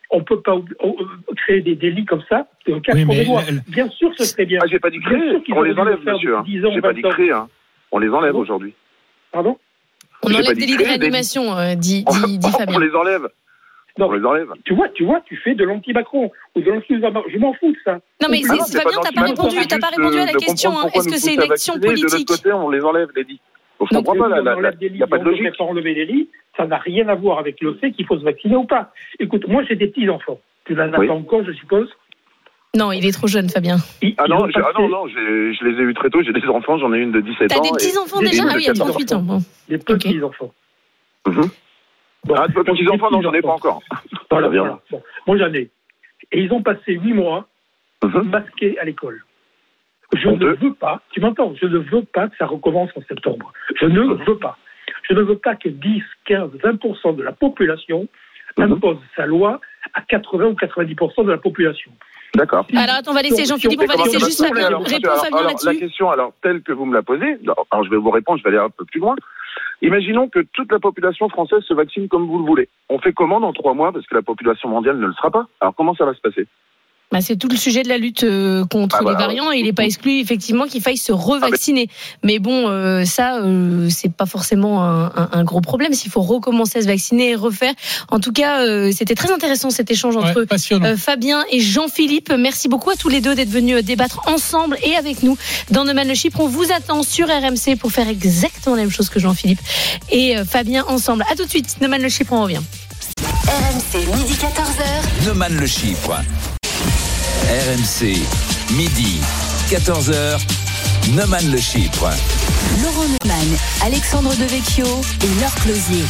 On ne peut pas créer des délits comme ça. Bien sûr, ce serait bien. Ah, j'ai pas dit créer. On les enlève, monsieur. J'ai pas dit créer. On les enlève aujourd'hui. Pardon? On enlève des lits de réanimation, dit Fabien. On les enlève. Non, on les enlève. Tu vois, tu fais de l'anti-Macron ou de l'anti-Macron. Je m'en fous de ça. Non, mais Fabien, t'as pas répondu à la question. Est-ce que c'est une action politique? De l'autre côté, on les enlève, les lits. Donc, je comprends pas, il n'y a pas de logique. On ne enlever les lits, ça n'a rien à voir avec le fait qu'il faut se vacciner ou pas. Écoute, moi, j'ai des petits-enfants. Tu n'en as pas encore, je suppose? Non, il est trop jeune, Fabien. Non, je les ai eus très tôt. J'ai des enfants, j'en ai une de 17 ans. T'as des petits-enfants déjà? Ah oui, il y a 38 ans. Bon. Des petits-enfants. De petits-enfants, non, j'en ai pas encore. Voilà. Bon. Moi, j'en ai. Et ils ont passé 8 mois masqués à l'école. Je ne veux pas, tu m'entends, je ne veux pas que ça recommence en septembre. Je ne veux pas. Je ne veux pas que 10, 15, 20% de la population impose sa loi à 80 ou 90% de la population. D'accord. Alors, attends, on va laisser Jean-Philippe, on va laisser juste Fabien. Réponds Fabien là-dessus. La question, telle que vous me la posez, alors je vais vous répondre, je vais aller un peu plus loin. Imaginons que toute la population française se vaccine comme vous le voulez. On fait comment dans 3 mois, parce que la population mondiale ne le sera pas? Alors, comment ça va se passer? C'est tout le sujet de la lutte contre les variants et il n'est pas exclu effectivement qu'il faille se revacciner. Mais bon, c'est pas forcément un gros problème s'il faut recommencer à se vacciner et refaire. En tout cas, c'était très intéressant cet échange entre Fabien et Jean-Philippe. Merci beaucoup à tous les deux d'être venus débattre ensemble et avec nous dans Neumann le Chypre. On vous attend sur RMC pour faire exactement la même chose que Jean-Philippe et Fabien ensemble. À tout de suite, Neumann le Chypre, on revient. RMC, midi 14h. Neumann le Chypre. RMC, midi, 14h, Neumann le Chypre. Laurent Neumann, Alexandre Devecchio et Laure Closier.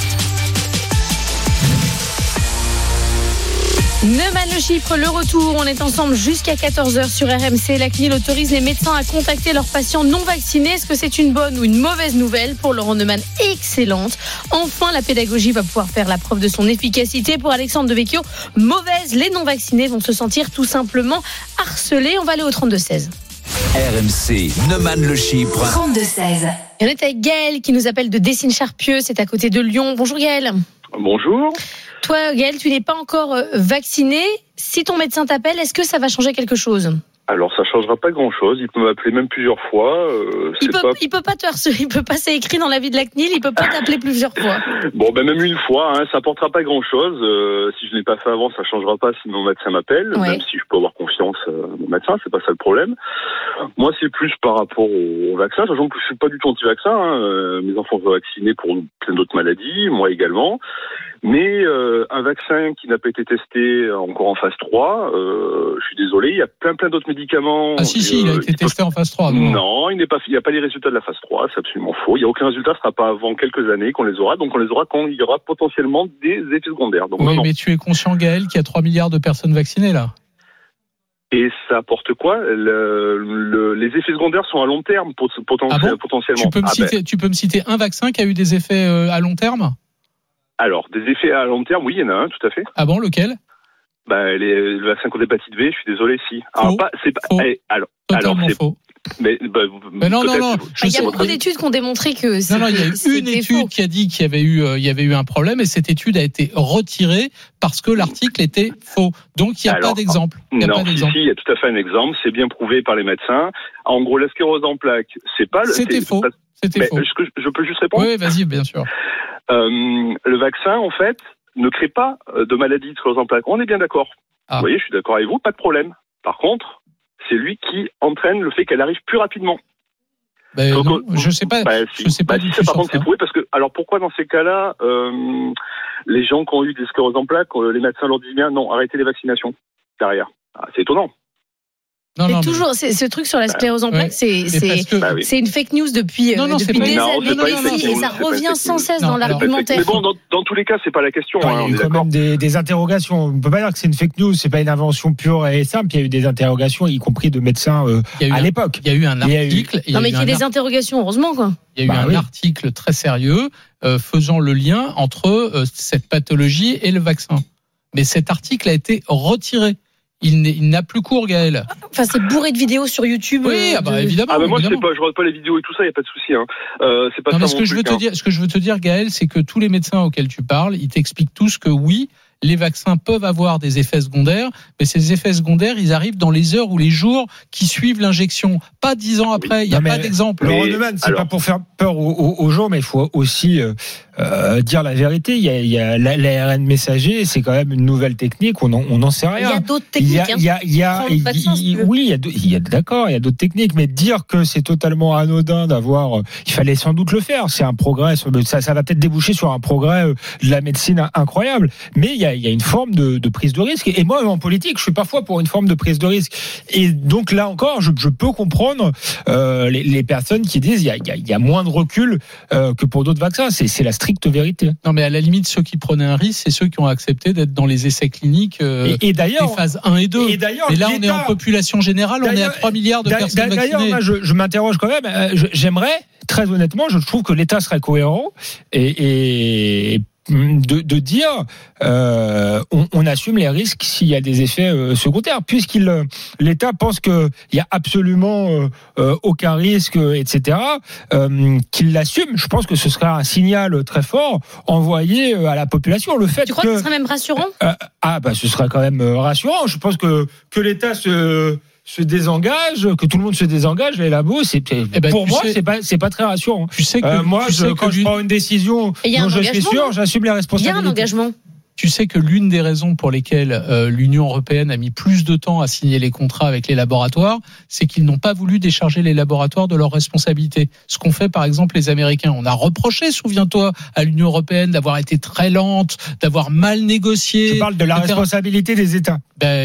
Neumann le Chypre, le retour. On est ensemble jusqu'à 14h sur RMC. La CNIL autorise les médecins à contacter leurs patients non vaccinés. Est-ce que c'est une bonne ou une mauvaise nouvelle? Pour Laurent Neumann, excellente. Enfin, la pédagogie va pouvoir faire la preuve de son efficacité. Pour Alexandre Devecchio, mauvaise. Les non vaccinés vont se sentir tout simplement harcelés. On va aller au 32-16. RMC, Neumann le Chypre. 32-16. Et on est avec Gaël qui nous appelle de Dessines-Charpieu. C'est à côté de Lyon. Bonjour Gaël. Bonjour. Toi, Gaël, tu n'es pas encore vacciné. Si ton médecin t'appelle, est-ce que ça va changer quelque chose? Alors, ça changera pas grand-chose. Il peut m'appeler même plusieurs fois. Il peut pas te harceler. Il peut pas, c'est écrit dans l'avis de la CNIL. Il peut pas t'appeler plusieurs fois. Bon, même une fois, ça apportera pas grand-chose. Si je l'ai pas fait avant, ça changera pas si mon médecin m'appelle. Ouais. Même si je peux avoir confiance à mon médecin, c'est pas ça le problème. Moi, c'est plus par rapport au vaccin. Sachant que je suis pas du tout anti-vaccin. Mes enfants sont vaccinés pour plein d'autres maladies, moi également. Mais un vaccin qui n'a pas été testé encore en phase 3, je suis désolé, il y a plein d'autres médicaments. Ah si, il a été testé en phase 3. Non, il n'y a pas les résultats de la phase 3, c'est absolument faux. Il n'y a aucun résultat, ce ne sera pas avant quelques années qu'on les aura. Donc on les aura quand il y aura potentiellement des effets secondaires. Donc, oui, mais tu es conscient, Gaël, qu'il y a 3 milliards de personnes vaccinées là. Et ça apporte quoi? Les effets secondaires sont à long terme potentiellement. Tu peux me citer un vaccin qui a eu des effets à long terme? Alors, des effets à long terme, oui, il y en a un, tout à fait. Ah bon, lequel? Le vaccin contre l'hépatite V, je suis désolé, si. Faux. Totalement faux. Mais non. Il y a beaucoup d'études qui ont démontré que c'était Non, il y a eu une étude faux. qui a dit qu'il y avait eu un problème et cette étude a été retirée parce que l'article était faux. Donc, il n'y a pas d'exemple. Il y a tout à fait un exemple. C'est bien prouvé par les médecins. En gros, la sclérose en plaques, c'est pas... C'était faux. C'était faux. Je peux juste répondre? Oui, vas-y, bien sûr. Le vaccin, en fait, ne crée pas de maladie de sclérose en plaques. On est bien d'accord. Vous voyez, je suis d'accord avec vous, pas de problème. Par contre, c'est lui qui entraîne le fait qu'elle arrive plus rapidement. Non, je sais pas. Je sais pas. Par contre, c'est prouvé parce que. Alors pourquoi dans ces cas-là, les gens qui ont eu des scléroses en plaques, les médecins leur disent bien non, arrêtez les vaccinations derrière. C'est étonnant. Toujours ce truc sur la sclérose en plaques, c'est une fake news depuis des années et ça revient sans cesse dans l'argumentaire. Mais bon, dans tous les cas, c'est pas la question. Il y a eu quand même des interrogations. On ne peut pas dire que c'est une fake news, c'est pas une invention pure et simple. Il y a eu des interrogations, y compris de médecins à l'époque. Il y a eu un article. Non, mais qu'il y ait des interrogations, heureusement quoi. Il y a eu un article très sérieux faisant le lien entre cette pathologie et le vaccin. Mais cet article a été retiré. Il n'a plus cours, Gaël. Enfin, c'est bourré de vidéos sur YouTube. Oui, évidemment. Moi, je regarde pas les vidéos et tout ça, il n'y a pas de souci. C'est pas ça. Ce que je veux te dire, Gaël, c'est que tous les médecins auxquels tu parles, ils t'expliquent tous que oui, les vaccins peuvent avoir des effets secondaires, mais ces effets secondaires, ils arrivent dans les heures ou les jours qui suivent l'injection, pas 10 ans après. Il n'y a pas d'exemple. Laurent Neumann, c'est pas pour faire peur aux gens, mais il faut aussi dire la vérité. Il y a l'ARN messager, c'est quand même une nouvelle technique. On n'en sait rien. Il y a d'autres techniques. Il y a d'autres techniques, mais dire que c'est totalement anodin d'avoir, il fallait sans doute le faire. C'est un progrès. Ça va peut-être déboucher sur un progrès de la médecine incroyable. Mais il y a une forme de prise de risque. Et moi, en politique, je suis parfois pour une forme de prise de risque. Et donc là encore, je peux comprendre les personnes qui disent il y a moins de recul que pour d'autres vaccins. C'est la stricte vérité. Non, mais à la limite, ceux qui prenaient un risque, c'est ceux qui ont accepté d'être dans les essais cliniques et d'ailleurs, des phases 1 et 2. Et d'ailleurs, là, on est en population générale, on est à 3 milliards de personnes vaccinées. D'ailleurs, moi, je m'interroge quand même. J'aimerais, très honnêtement, je trouve que l'État serait cohérent et de dire on assume les risques s'il y a des effets secondaires, l'État pense qu'il y a absolument aucun risque, etc., qu'il l'assume. Je pense que ce serait un signal très fort envoyé à la population. Le fait tu crois que ce serait même rassurant? Ce serait quand même rassurant. Je pense que l'État se désengage, que tout le monde se désengage, les labos, pour moi, c'est pas très rassurant. Tu sais que quand je prends une décision dont je suis sûr, j'assume les responsabilités. Il y a un engagement. Tu sais que l'une des raisons pour lesquelles l'Union européenne a mis plus de temps à signer les contrats avec les laboratoires, c'est qu'ils n'ont pas voulu décharger les laboratoires de leurs responsabilités. Ce qu'ont fait par exemple les Américains. On a reproché, souviens-toi, à l'Union européenne d'avoir été très lente, d'avoir mal négocié. Tu parles de la responsabilité des États.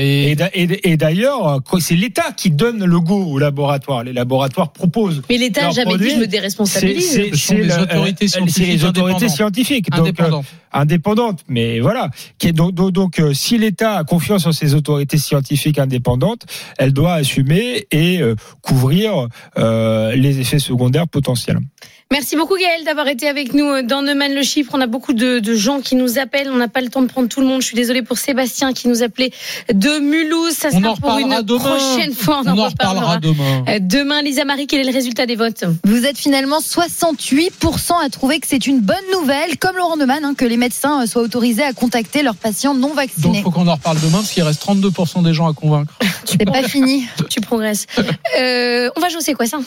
Et d'ailleurs, c'est l'État qui donne le go aux laboratoires. Les laboratoires proposent. Mais l'État n'a jamais dit je me déresponsabilise. C'est les autorités scientifiques. Indépendantes. Mais voilà. Donc, si l'État a confiance en ses autorités scientifiques indépendantes, elle doit assumer et couvrir les effets secondaires potentiels. Merci beaucoup Gaël d'avoir été avec nous dans Neumann le chiffre. On a beaucoup de gens qui nous appellent. On n'a pas le temps de prendre tout le monde. Je suis désolée pour Sébastien qui nous appelait de Mulhouse. Ça sera pour une prochaine fois. On en reparlera demain. Demain, Lisa Marie, quel est le résultat des votes? Vous êtes finalement 68% à trouver que c'est une bonne nouvelle, comme Laurent Neumann, que les médecins soient autorisés à contacter leurs patients non vaccinés. Donc il faut qu'on en reparle demain parce qu'il reste 32% des gens à convaincre. C'est pas fini. Tu progresses. On va jouer C'est quoi ça?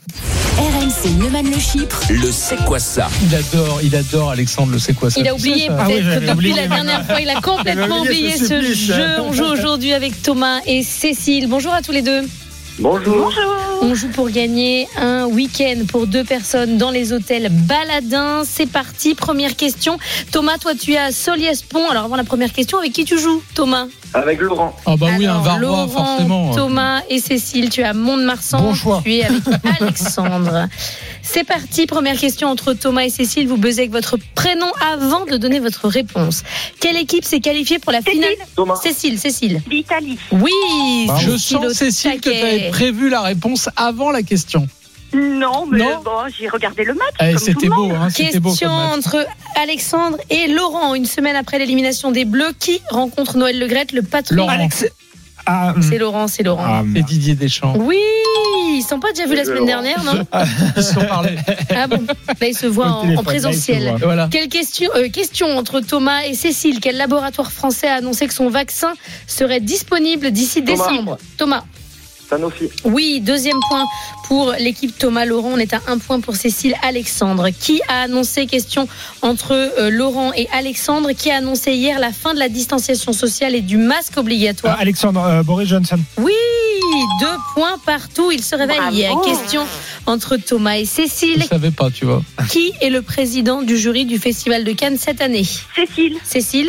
RMC Neumann le Chypre. Le C'est quoi ça? Il adore Alexandre le C'est quoi ça. Il a oublié peut-être depuis la dernière fois. Il a complètement oublié ce jeu. On joue aujourd'hui avec Thomas et Cécile. Bonjour à tous les deux. Bonjour. On joue pour gagner un week-end pour 2 personnes dans les hôtels Baladins. C'est parti, première question. Thomas, toi tu es à Soliès-Pont. Alors avant la première question, avec qui tu joues, Thomas? Avec Laurent. Ah bah oui, un Varois Laurent, forcément. Thomas et Cécile, tu es à Mont-de-Marsan. Bon choix. Tu es avec Alexandre. C'est parti, première question entre Thomas et Cécile. Vous buzzez avec votre prénom avant de donner votre réponse. Quelle équipe s'est qualifiée pour la finale? Thomas. Cécile. L'Italie. Oui. Je sens, Cécile, que tu avais prévu la réponse avant la question. Non, mais bon, j'ai regardé le match. Allez, comme c'était tout le beau, monde. hein, c'était beau. Question entre Alexandre et Laurent. Une semaine après l'élimination des Bleus, qui rencontre Noël Le Graët, le patron? Laurent. C'est Laurent. C'est Didier Deschamps. Oui, ils ne sont pas déjà vus la semaine dernière, non? Ils se sont parlé. Ah bon, là ils se voient en présentiel. Voilà. Quelle question entre Thomas et Cécile? Quel laboratoire français a annoncé que son vaccin serait disponible d'ici décembre? Thomas. Sanofi. Oui, deuxième point pour l'équipe Thomas. Laurent, on est à 1 point pour Cécile. Alexandre, qui a annoncé, question entre Laurent et Alexandre, qui a annoncé hier la fin de la distanciation sociale et du masque obligatoire? Alexandre, Boris Johnson. Oui, 2 points partout. Il se réveille. Question entre Thomas et Cécile. Je savais pas, tu vois. Qui est le président du jury du Festival de Cannes cette année? Cécile.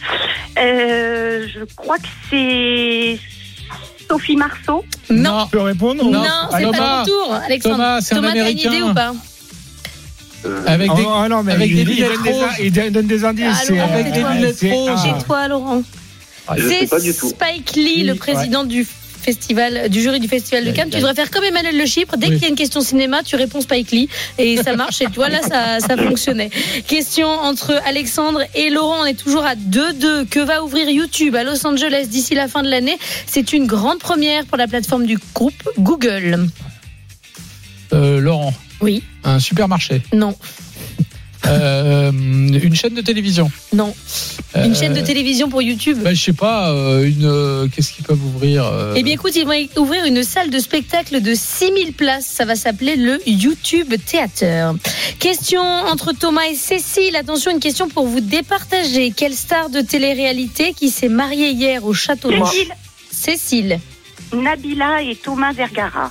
Je crois que c'est Sophie Marceau. Non. Tu peux répondre? Non, c'est pas ton tour, Alexandre. Thomas, t'as une idée ou pas? Avec des lunettes roses. Il donne des indices. Avec des lunettes roses. Et toi, Laurent? C'est pas du tout. Spike Lee, le président du jury du Festival de Cannes. Tu devrais faire comme Emmanuel Le Chypre. Dès qu'il y a une question cinéma, tu réponds Spike Lee. Et ça marche. Et toi, là, ça fonctionnait. Question entre Alexandre et Laurent. On est toujours à 2-2. Que va ouvrir YouTube à Los Angeles d'ici la fin de l'année? C'est une grande première pour la plateforme du groupe Google. Laurent. Oui. Un supermarché. Non. Une chaîne de télévision. Non. Une chaîne de télévision pour YouTube. Je sais pas, qu'est-ce qu'ils peuvent ouvrir Eh bien écoute, ils vont ouvrir une salle de spectacle de 6000 places. Ça va s'appeler le YouTube Theater. Question entre Thomas et Cécile. Attention, une question pour vous départager. Quelle star de télé-réalité qui s'est mariée hier au Château Noir? Cécile. Nabila et Thomas Vergara.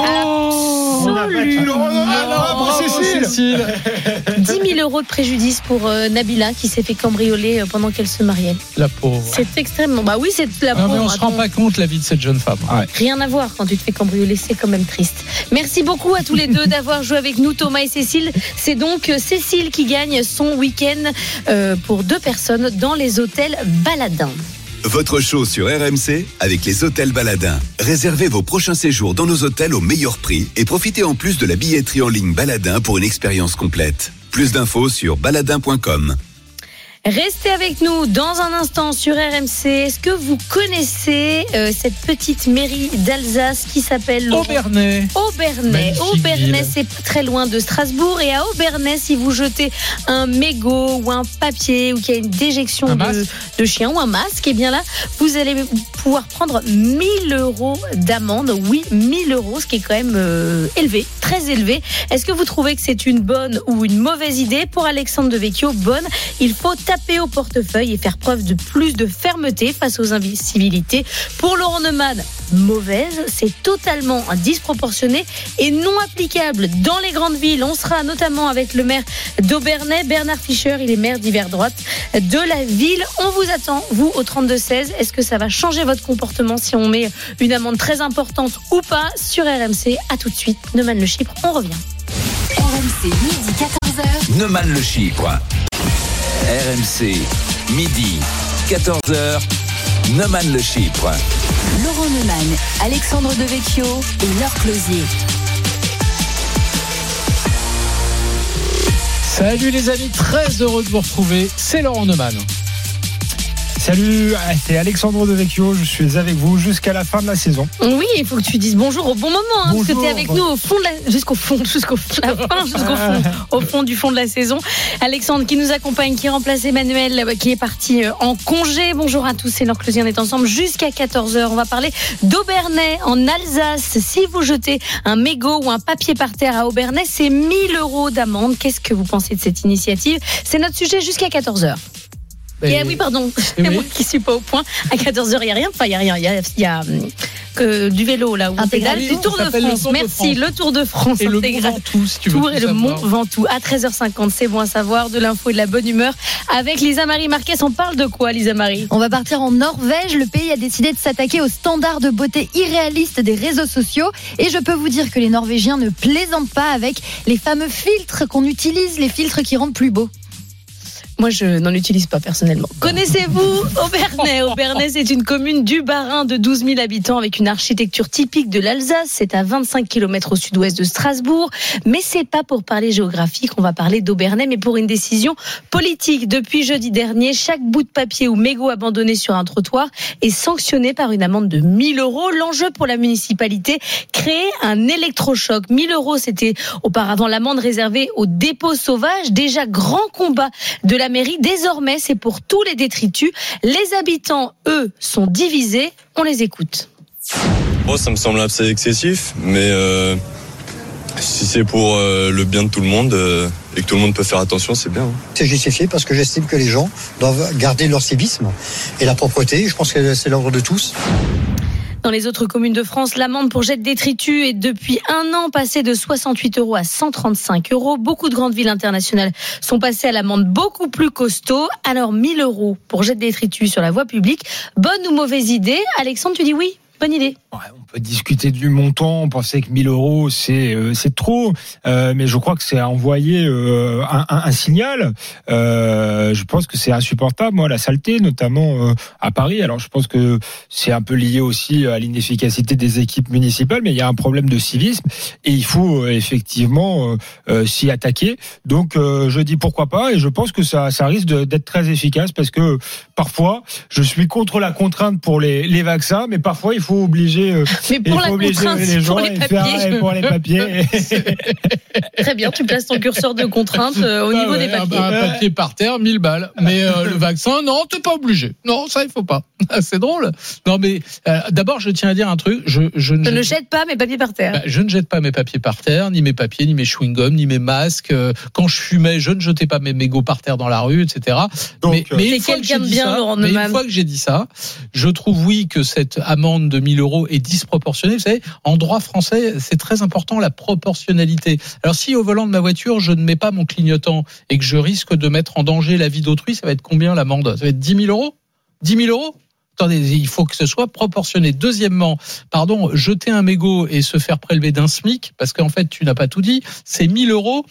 Absolument. Cécile. 10 000 € de préjudice pour Nabila qui s'est fait cambrioler pendant qu'elle se mariait. La pauvre. C'est extrêmement. Bah oui, c'est la pauvre. Mais on se rend pas compte la vie de cette jeune femme. Ouais. Rien à voir quand tu te fais cambrioler, c'est quand même triste. Merci beaucoup à tous les deux d'avoir joué avec nous, Thomas et Cécile. C'est donc Cécile qui gagne son week-end pour 2 personnes dans les hôtels Baladin. Votre show sur RMC avec les hôtels Baladin. Réservez vos prochains séjours dans nos hôtels au meilleur prix et profitez en plus de la billetterie en ligne Baladin pour une expérience complète. Plus d'infos sur baladin.com. Restez avec nous dans un instant sur RMC. Est-ce que vous connaissez cette petite mairie d'Alsace qui s'appelle Obernai. Obernai, c'est pas très loin de Strasbourg. Et à Obernai, si vous jetez un mégot ou un papier ou qu'il y a une déjection de chien ou un masque, et bien là, vous allez pouvoir prendre 1 000 € d'amende. Oui, 1 000 €, ce qui est quand même élevé, très élevé. Est-ce que vous trouvez que c'est une bonne ou une mauvaise idée? Pour Alexandre Devecchio, bonne. Il faut taper au portefeuille et faire preuve de plus de fermeté face aux incivilités. Pour Laurent Neumann, mauvaise, c'est totalement disproportionné et non applicable dans les grandes villes. On sera notamment avec le maire d'Obernai, Bernard Fischer, il est maire d'hiver droite de la ville. On vous attend, vous, au 32-16. Est-ce que ça va changer votre comportement si on met une amende très importante ou pas sur RMC? À tout de suite, Neumann le Chypre, on revient. RMC, midi 14h. Neumann le Chypre. RMC, midi, 14h, Neumann le Chypre. Laurent Neumann, Alexandre Devecchio et Laure Closier. Salut les amis, très heureux de vous retrouver. C'est Laurent Neumann. Salut, c'est Alexandre Devecchio, je suis avec vous jusqu'à la fin de la saison. Oui, il faut que tu dises bonjour au bon moment, parce que tu es avec nous au fond de jusqu'au fond du fond de la saison. Alexandre qui nous accompagne, qui remplace Emmanuel, qui est parti en congé. Bonjour à tous, c'est Laure Closier, on est ensemble jusqu'à 14h. On va parler d'Obernai en Alsace. Si vous jetez un mégot ou un papier par terre à Obernai, c'est 1 000 € d'amende. Qu'est-ce que vous pensez de cette initiative? C'est notre sujet jusqu'à 14h. Oui, pardon, c'est moi qui suis pas au point. À 14h, il n'y a rien. Enfin, il n'y a rien. Il y a que du vélo là, intégral, du Tour de France. Merci, le Tour de France et intégral. Le Mont Ventoux, si tu veux. Tour et le Mont Ventoux. À 13h50, c'est bon à savoir. De l'info et de la bonne humeur. Avec Lisa-Marie Marquez, on parle de quoi, Lisa-Marie? On va partir en Norvège. Le pays a décidé de s'attaquer aux standards de beauté irréalistes des réseaux sociaux. Et je peux vous dire que les Norvégiens ne plaisantent pas avec les fameux filtres qu'on utilise, les filtres qui rendent plus beau. Moi, je n'en utilise pas personnellement. Connaissez-vous Obernai? Obernai, c'est une commune du Bas-Rhin de 12 000 habitants avec une architecture typique de l'Alsace. C'est à 25 km au sud-ouest de Strasbourg. Mais c'est pas pour parler géographie qu'on va parler d'Obernai, mais pour une décision politique. Depuis jeudi dernier, chaque bout de papier ou mégot abandonné sur un trottoir est sanctionné par une amende de 1 000 €. L'enjeu pour la municipalité, créer un électrochoc. 1 000 €, c'était auparavant l'amende réservée aux dépôts sauvages. Déjà grand combat de la mairie. Désormais, c'est pour tous les détritus. Les habitants, eux, sont divisés. On les écoute. Moi, ça me semble assez excessif, mais si c'est pour le bien de tout le monde et que tout le monde peut faire attention, c'est bien. C'est justifié parce que j'estime que les gens doivent garder leur civisme et la propreté. Je pense que c'est l'ordre de tous. Dans les autres communes de France, l'amende pour jet de détritus est depuis 1 an passée de 68 € à 135 €. Beaucoup de grandes villes internationales sont passées à l'amende beaucoup plus costaud. Alors 1 000 € pour jet de détritus sur la voie publique. Bonne ou mauvaise idée? Alexandre, tu dis oui? Bonne idée. Ouais, on peut discuter du montant, on pensait que 1 000 € c'est trop, mais je crois que c'est à envoyer un signal. Je pense que c'est insupportable, moi, la saleté, notamment à Paris. Alors je pense que c'est un peu lié aussi à l'inefficacité des équipes municipales, mais il y a un problème de civisme et il faut effectivement s'y attaquer. Donc je dis pourquoi pas, et je pense que ça risque d'être très efficace parce que parfois je suis contre la contrainte pour les vaccins, mais parfois il faut faut obliger. Mais pour la contrainte, les gens pour les papiers. Pour les papiers. Très bien, tu places ton curseur de contrainte au niveau des papiers. Un papier par terre, 1000 balles. Mais le vaccin, non, t'es pas obligé. Non, ça, il faut pas. C'est drôle. Non, mais d'abord, je tiens à dire un truc. Je ne jette pas mes papiers par terre. Je ne jette pas mes papiers par terre, ni mes papiers, ni mes chewing-gums, ni mes masques. Quand je fumais, je ne jetais pas mes mégots par terre dans la rue, etc. Donc, mais une fois quelqu'un de bien, Laurent Neumann. Une fois que j'ai dit ça, je trouve, oui, que cette amende de 1000 € est disproportionnée. Vous savez, en droit français, c'est très important, la proportionnalité. Alors, si au volant de ma voiture, je ne mets pas mon clignotant et que je risque de mettre en danger la vie d'autrui, ça va être combien l'amende? Ça va être 10 000 €? 10 000 €? Attendez, il faut que ce soit proportionné. Deuxièmement, jeter un mégot et se faire prélever d'un SMIC, parce qu'en fait, tu n'as pas tout dit, c'est 1000 €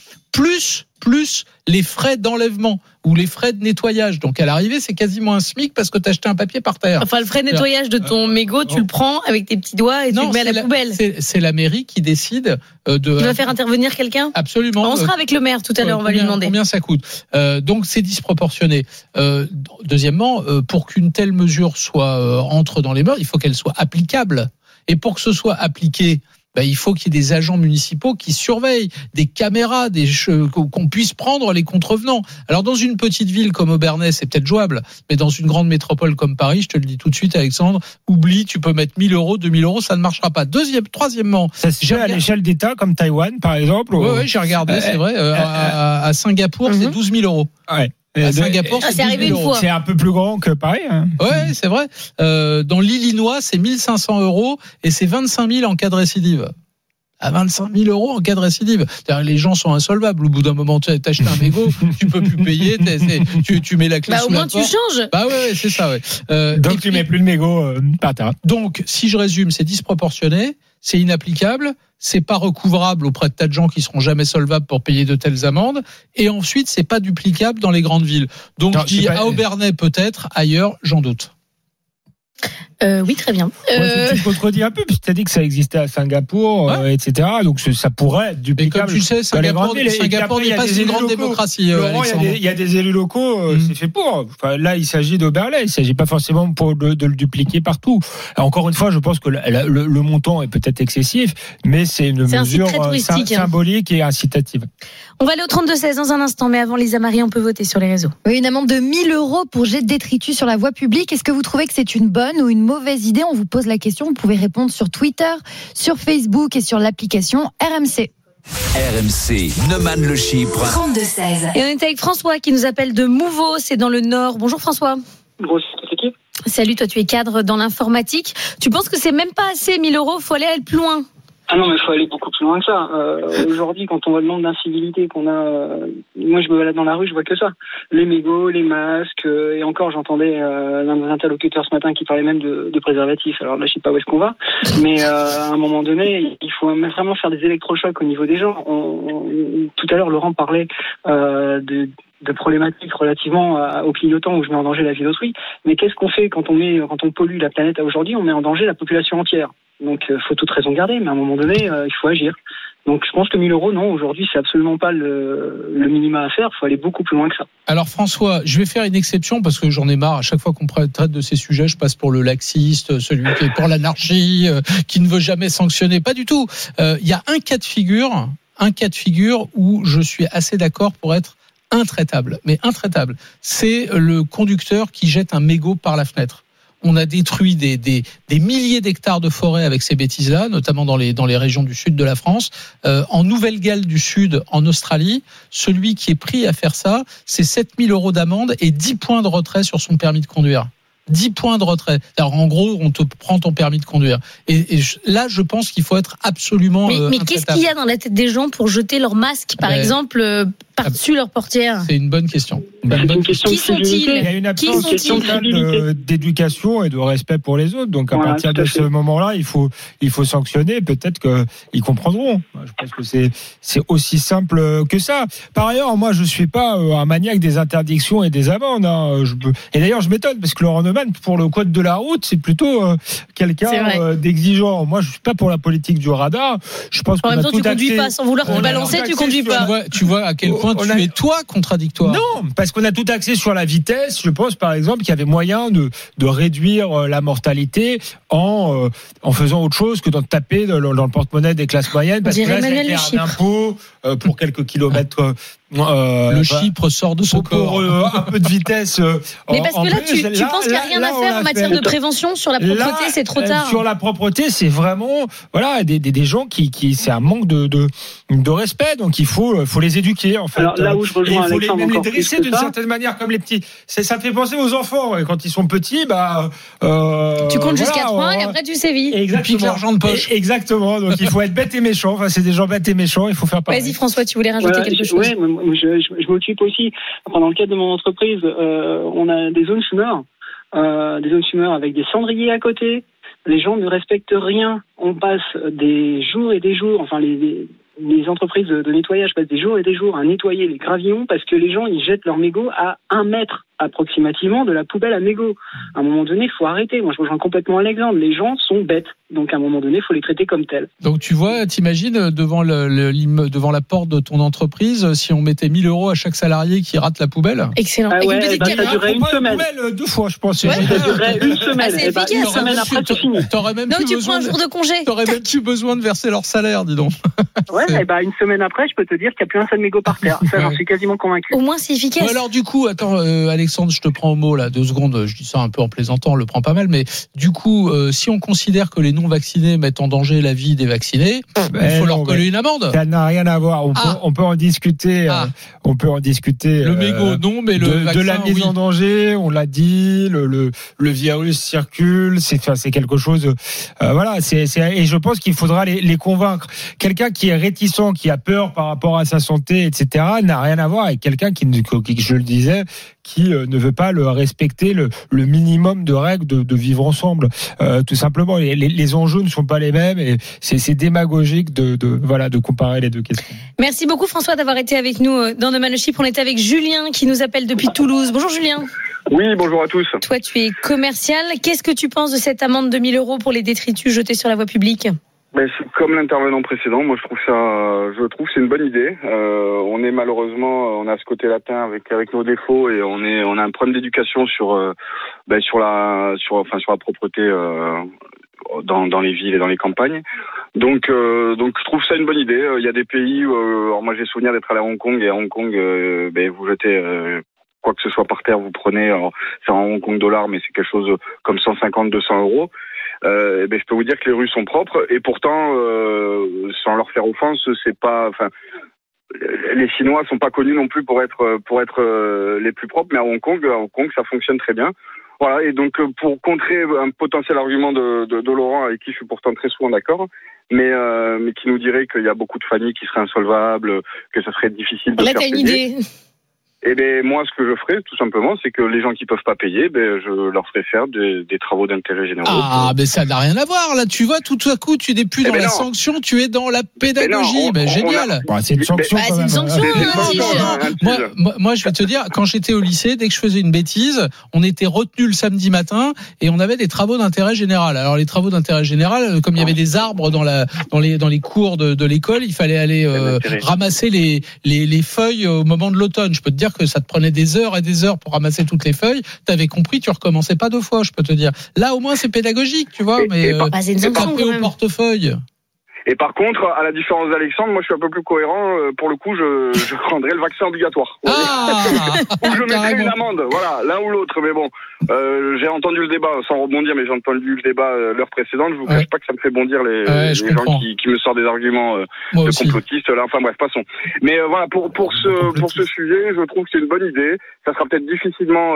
plus les frais d'enlèvement ou les frais de nettoyage. Donc à l'arrivée, c'est quasiment un SMIC parce que tu as jeté un papier par terre. Enfin, le frais de nettoyage de ton mégot, tu le prends avec tes petits doigts et tu le mets à la poubelle. C'est la mairie qui décide de... Tu vas faire intervenir quelqu'un ? Absolument. On sera avec le maire tout à l'heure, on va lui demander. Combien ça coûte ? Donc c'est disproportionné. Deuxièmement, pour qu'une telle mesure entre dans les mœurs, il faut qu'elle soit applicable. Et pour que ce soit appliqué, il faut qu'il y ait des agents municipaux qui surveillent, des caméras, qu'on puisse prendre les contrevenants. Alors dans une petite ville comme Obernai, c'est peut-être jouable, mais dans une grande métropole comme Paris, je te le dis tout de suite, Alexandre, oublie, tu peux mettre 1000 €, 2000 €, ça ne marchera pas. Troisièmement, ça se fait à l'échelle d'État comme Taïwan, par exemple. Oui, j'ai regardé, c'est vrai. À Singapour, c'est 12 000 €. Ouais. À Singapour, c'est arrivé une fois. C'est un peu plus grand que Paris. Hein. Ouais, c'est vrai. Dans l'Illinois, c'est 1500 € et c'est 25 000 en cas de récidive. À 25 000 € en cas de récidive. C'est-à-dire, les gens sont insolvables. Au bout d'un moment, tu achètes un mégot, tu peux plus payer, tu mets la clé sous la porte. Au moins, tu changes. Ouais, c'est ça, ouais. Donc, tu mets plus le mégot par terre. Donc, si je résume, c'est disproportionné, c'est inapplicable, c'est pas recouvrable auprès de tas de gens qui seront jamais solvables pour payer de telles amendes, et ensuite, c'est pas duplicable dans les grandes villes. Donc, je dis à Obernai peut-être, ailleurs, j'en doute. Oui, très bien. Tu te contredis un peu, puisque tu as dit que ça existait à Singapour, etc. Donc ça pourrait être duplicable. Mais comme tu sais, Singapour n'est pas une grande démocratie. Laurent, il y a des élus locaux, c'est fait pour. Enfin, là, il s'agit d'Oberlay, il ne s'agit pas forcément de le dupliquer partout. Alors, encore une fois, je pense que le montant est peut-être excessif, mais c'est une mesure symbolique et incitative. On va aller au 32-16 dans un instant, mais avant, Lisa Marie, on peut voter sur les réseaux. Oui, une amende de 1000 € pour jet de détritus sur la voie publique. Est-ce que vous trouvez que c'est une bonne ou une mauvaise idée? On vous pose la question. Vous pouvez répondre sur Twitter, sur Facebook et sur l'application RMC. RMC, Neumann le Chypre. 32-16. Et on est avec François qui nous appelle de Mouveau, c'est dans le Nord. Bonjour François. Bonjour, c'est qui ? Salut, toi tu es cadre dans l'informatique. Tu penses que c'est même pas assez 1000 €, faut aller plus loin? Ah non, mais il faut aller beaucoup plus loin que ça. Aujourd'hui, quand on voit le nombre d'incivilités qu'on a, moi je me balade dans la rue, je vois que ça. Les mégots, les masques, et encore j'entendais l'un de mes interlocuteurs ce matin qui parlait même de préservatifs. Alors là, je sais pas où est-ce qu'on va, mais à un moment donné, il faut vraiment faire des électrochocs au niveau des gens. Tout à l'heure, Laurent parlait de problématiques relativement au clignotant où je mets en danger la vie d'autrui. Mais qu'est-ce qu'on fait quand on pollue la planète aujourd'hui? On met en danger la population entière. Donc, faut toute raison garder, mais à un moment donné, il faut agir. Donc, je pense que 1000 €, non, aujourd'hui, c'est absolument pas le minima à faire. Il faut aller beaucoup plus loin que ça. Alors, François, je vais faire une exception parce que j'en ai marre. À chaque fois qu'on traite de ces sujets, je passe pour le laxiste, celui qui est pour l'anarchie, qui ne veut jamais sanctionner. Pas du tout. Il y a un cas de figure où je suis assez d'accord pour être intraitable. Mais intraitable, c'est le conducteur qui jette un mégot par la fenêtre. On a détruit des milliers d'hectares de forêt avec ces bêtises-là, notamment dans les régions du sud de la France. En Nouvelle-Galles du Sud, en Australie, celui qui est pris à faire ça, c'est 7 000 € d'amende et 10 points de retrait sur son permis de conduire. 10 points de retrait. Alors, en gros, on te prend ton permis de conduire. Et là, je pense qu'il faut être absolument. Mais qu'est-ce qu'il y a dans la tête des gens pour jeter leur masque, par exemple, par-dessus leur portière? C'est une bonne question. Qui sont-ils? Il y a une absence d'éducation et de respect pour les autres. Donc, à partir de ce moment-là, il faut sanctionner. Peut-être qu'ils comprendront. Je pense que c'est aussi simple que ça. Par ailleurs, moi, je suis pas un maniaque des interdictions et des amendes. Et d'ailleurs, je m'étonne parce que Laurent Neumann, pour le code de la route, c'est plutôt quelqu'un d'exigeant. Moi, je suis pas pour la politique du radar. Je pense qu'on a tout tu conduis pas sans vouloir te balancer, tu conduis pas. Tu vois à quel point point, tu es toi contradictoire. Non, parce qu'on a tout axé sur la vitesse. Je pense par exemple qu'il y avait moyen de réduire la mortalité en faisant autre chose que de taper dans le porte-monnaie des classes moyennes. Parce que là, c'est un impôt pour quelques kilomètres. Le Chypre sort de ce corps. Pour un peu de vitesse. Mais parce que là, tu penses qu'il n'y a rien à faire en matière de prévention sur la propreté, c'est trop tard. Sur la propreté, c'est vraiment des gens qui c'est un manque de respect, donc il faut les éduquer en fait. Alors, là où je rejoins il faut Alexandre les encore dresser plus que d'une ça. certaine manière comme les petits. Ça fait penser aux enfants quand ils sont petits, tu comptes jusqu'à 3 et après tu sévis. Exactement. Tu piques l'argent de poche. Exactement. Donc il faut être bête et méchant. Enfin, c'est des gens bêtes et méchants. Il faut faire pareil. Vas-y François, tu voulais rajouter quelque chose? Oui, je m'occupe aussi. Dans le cadre de mon entreprise, on a des zones fumeurs, avec des cendriers à côté. Les gens ne respectent rien. On passe des jours et des jours. Enfin, les entreprises de nettoyage passent des jours et des jours à nettoyer les gravillons parce que les gens ils jettent leurs mégots à 1 mètre approximativement de la poubelle à mégots. À un moment donné, il faut arrêter. Moi, je rejoins complètement Alexandre. Les gens sont bêtes. Donc, à un moment donné, il faut les traiter comme tels. Donc, tu vois, t'imagines devant devant la porte de ton entreprise, si on mettait 1 000 € à chaque salarié qui rate la poubelle. Excellent. Ça durerait une semaine. Poubelle 2 fois, je pense. Ouais, ça durerait une semaine. C'est efficace. Une semaine après, c'est fini. T'aurais même plus prends un jour de congé. T'aurais même plus besoin de verser leur salaire, dis donc. Ouais, une semaine après, je peux te dire qu'il n'y a plus un seul mégot par terre. Ça, j'en suis quasiment convaincu. Au moins, c'est efficace. Bon, alors, du coup, attends, Alexandre, je te prends au mot, là, 2 secondes. Je dis ça un peu en plaisantant, on le prend pas mal, mais du coup, si on considère que les non-vaccinés mettent en danger la vie des vaccinés, il faut leur coller une amende. Ça n'a rien à voir. On peut en discuter. On peut en discuter. Le mégot, non, mais le vaccin, de la mise en danger, on l'a dit. Le virus circule. C'est quelque chose. Voilà. Et je pense qu'il faudra les convaincre. Quelqu'un qui est réticent, qui a peur par rapport à sa santé, etc., n'a rien à voir avec quelqu'un qui, je le disais, qui ne veut pas respecter le minimum de règles de vivre ensemble. Tout simplement, les enjeux ne sont pas les mêmes et c'est démagogique de comparer les deux questions. Merci beaucoup François d'avoir été avec nous dans No Man le Chypre. On était avec Julien qui nous appelle depuis Toulouse. Bonjour Julien. Oui, bonjour à tous. Toi, tu es commercial. Qu'est-ce que tu penses de cette amende de 1 000 € pour les détritus jetés sur la voie publique ? C'est comme l'intervenant précédent. Moi, je trouve que c'est une bonne idée. On est malheureusement, on a ce côté latin avec nos défauts et on a un problème d'éducation sur la propreté dans les villes et dans les campagnes. Donc je trouve ça une bonne idée. Il y a des pays alors moi j'ai souvenir d'être allé à Hong Kong et à Hong Kong vous jetez quoi que ce soit par terre, vous prenez, alors c'est en Hong Kong dollars, mais c'est quelque chose comme 150-200 €. Je peux vous dire que les rues sont propres et pourtant, sans leur faire offense, c'est pas, les Chinois sont pas connus non plus pour être les plus propres, mais à Hong Kong, ça fonctionne très bien. Voilà, et donc pour contrer un potentiel argument de Laurent, avec qui je suis pourtant très souvent d'accord, mais qui nous dirait qu'il y a beaucoup de familles qui seraient insolvables, que ça serait difficile de faire payer. Là, t'as une idée. Moi, ce que je ferais, tout simplement, c'est que les gens qui peuvent pas payer, je leur ferais faire des travaux d'intérêt généraux. Mais ça n'a rien à voir. Là, tu vois, tout à coup, tu n'es plus dans la sanction, tu es dans la pédagogie. Génial. C'est une sanction. C'est une sanction. Moi, je vais te dire, quand j'étais au lycée, dès que je faisais une bêtise, on était retenu le samedi matin et on avait des travaux d'intérêt général. Alors, les travaux d'intérêt général, comme il y avait des arbres dans les cours de l'école, il fallait aller ramasser les feuilles au moment de l'automne. Je peux te dire que ça te prenait des heures et des heures pour ramasser toutes les feuilles. T'avais compris, tu recommençais pas 2 fois, je peux te dire. Là, au moins, c'est pédagogique, tu vois, mais c'est une sanction taper au portefeuille. Et par contre, à la différence d'Alexandre, moi je suis un peu plus cohérent. Pour le coup, je rendrai le vaccin obligatoire. Ou je mettrai une amende. Voilà, l'un ou l'autre. Mais bon, j'ai entendu le débat, sans rebondir, mais j'ai entendu le débat l'heure précédente. Je vous cache pas que ça me fait bondir les gens qui me sortent des arguments de complotistes. Là, enfin bref, passons. Mais voilà, pour ce sujet, je trouve que c'est une bonne idée. Ça sera peut-être difficilement,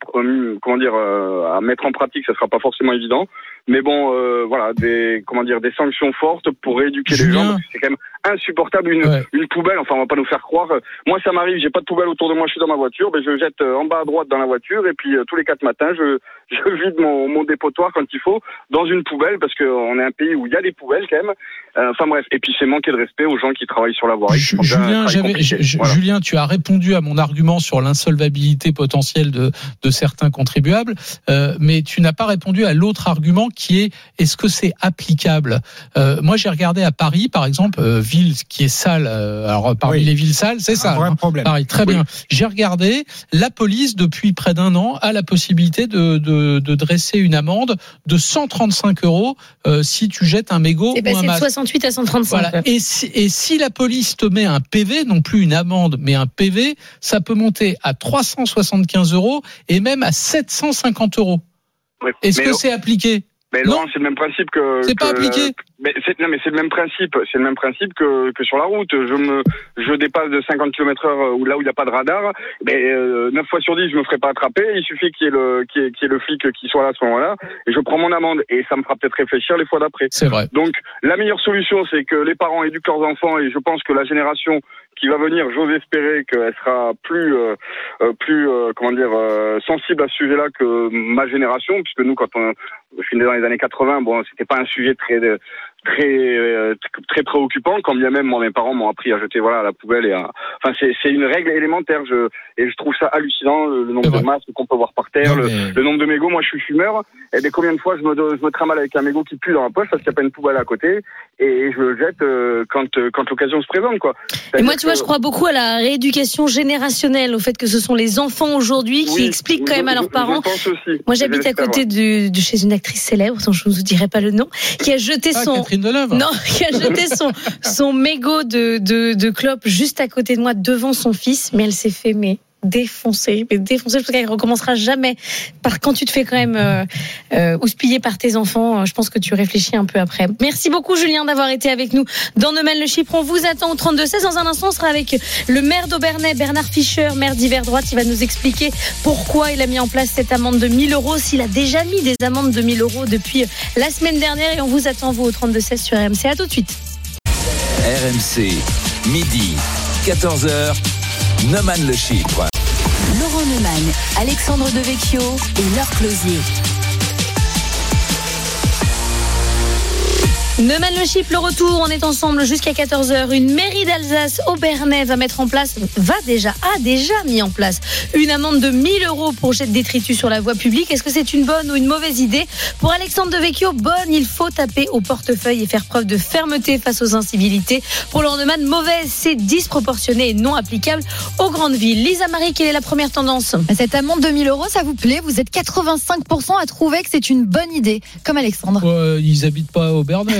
à mettre en pratique. Ça sera pas forcément évident. Mais bon, des sanctions fortes pour rééduquer les gens, parce que c'est quand même insupportable une poubelle. Enfin, on va pas nous faire croire. Moi, ça m'arrive, j'ai pas de poubelle autour de moi, je suis dans ma voiture, je jette en bas à droite dans la voiture, et puis tous les 4 matins, je vide mon dépotoir quand il faut dans une poubelle, parce qu'on est un pays où il y a des poubelles quand même. Enfin bref, et puis c'est manquer de respect aux gens qui travaillent sur la voirie. Julien, tu as répondu à mon argument sur l'insolvabilité potentielle de certains contribuables, mais tu n'as pas répondu à l'autre argument qui est: est-ce que c'est applicable ? Moi, j'ai regardé à Paris, par exemple, ville qui est sale. Alors parmi les villes sales, c'est ça. Un vrai problème. Pareil, très bien. J'ai regardé. La police depuis près d'1 an a la possibilité de dresser une amende de 135 € si tu jettes un mégot ou un de masque. 68 à 135. Voilà. Et si la police te met un PV, non plus une amende, mais un PV, ça peut monter à 375 € et même à 750 €. Oui. Est-ce que c'est appliqué? Mais Laurent, c'est le même principe que. C'est pas appliqué. Mais c'est le même principe. C'est le même principe que sur la route. Je dépasse de 50 km/h là où il n'y a pas de radar. Mais 9 fois sur 10, je me ferai pas attraper. Il suffit qu'il y ait le flic qui soit là à ce moment-là, et je prends mon amende. Et ça me fera peut-être réfléchir les fois d'après. C'est vrai. Donc la meilleure solution, c'est que les parents éduquent leurs enfants, et je pense que la génération qui va venir, j'ose espérer qu'elle sera plus sensible à ce sujet-là que ma génération, puisque nous, je suis né dans les années 80, bon, c'était pas un sujet très préoccupant, quand bien même mes parents m'ont appris à jeter à la poubelle c'est une règle élémentaire. Et je trouve ça hallucinant, le nombre de masques qu'on peut voir par terre, le nombre de mégots. Moi, je suis fumeur, et bien combien de fois je me trimballe avec un mégot qui pue dans la poche parce qu'il n'y a pas une poubelle à côté, et je le jette quand l'occasion se présente, quoi. Et moi, tu vois, je crois beaucoup à la rééducation générationnelle, au fait que ce sont les enfants aujourd'hui qui expliquent quand même à leurs parents. Je pense aussi. Moi, j'habite à côté de chez une actrice célèbre, dont je ne vous dirai pas le nom, qui a jeté son mégot de clope juste à côté de moi devant son fils, mais elle s'est fait défoncer, parce qu'elle recommencera jamais. Quand tu te fais quand même houspiller par tes enfants, je pense que tu réfléchis un peu après. Merci beaucoup, Julien, d'avoir été avec nous dans No Man le Chypre. On vous attend au 32-16. Dans un instant, on sera avec le maire d'Aubernais, Bernard Fischer, maire d'hiver droite. Il va nous expliquer pourquoi il a mis en place cette amende de 1 000 €, s'il a déjà mis des amendes de 1 000 € depuis la semaine dernière. Et on vous attend, vous, au 32-16 sur RMC. À tout de suite. RMC, midi, 14h, No Man le Chypre. Laurent Neumann, Alexandre Devecchio et Laure Closier. Neumann le Chypre, le retour, on est ensemble jusqu'à 14h. Une mairie d'Alsace, Aubernais, a déjà mis en place une amende de 1 000 € pour jet de détritus sur la voie publique. Est-ce que c'est une bonne ou une mauvaise idée? Pour Alexandre Devecchio, bonne, il faut taper au portefeuille et faire preuve de fermeté face aux incivilités. Pour Laurent Neumann, mauvaise, c'est disproportionné et non applicable aux grandes villes. Lisa Marie, quelle est la première tendance? Cette amende de 1 000 €, ça vous plaît? Vous êtes 85% à trouver que c'est une bonne idée, comme Alexandre. Ils habitent pas à Aubernais.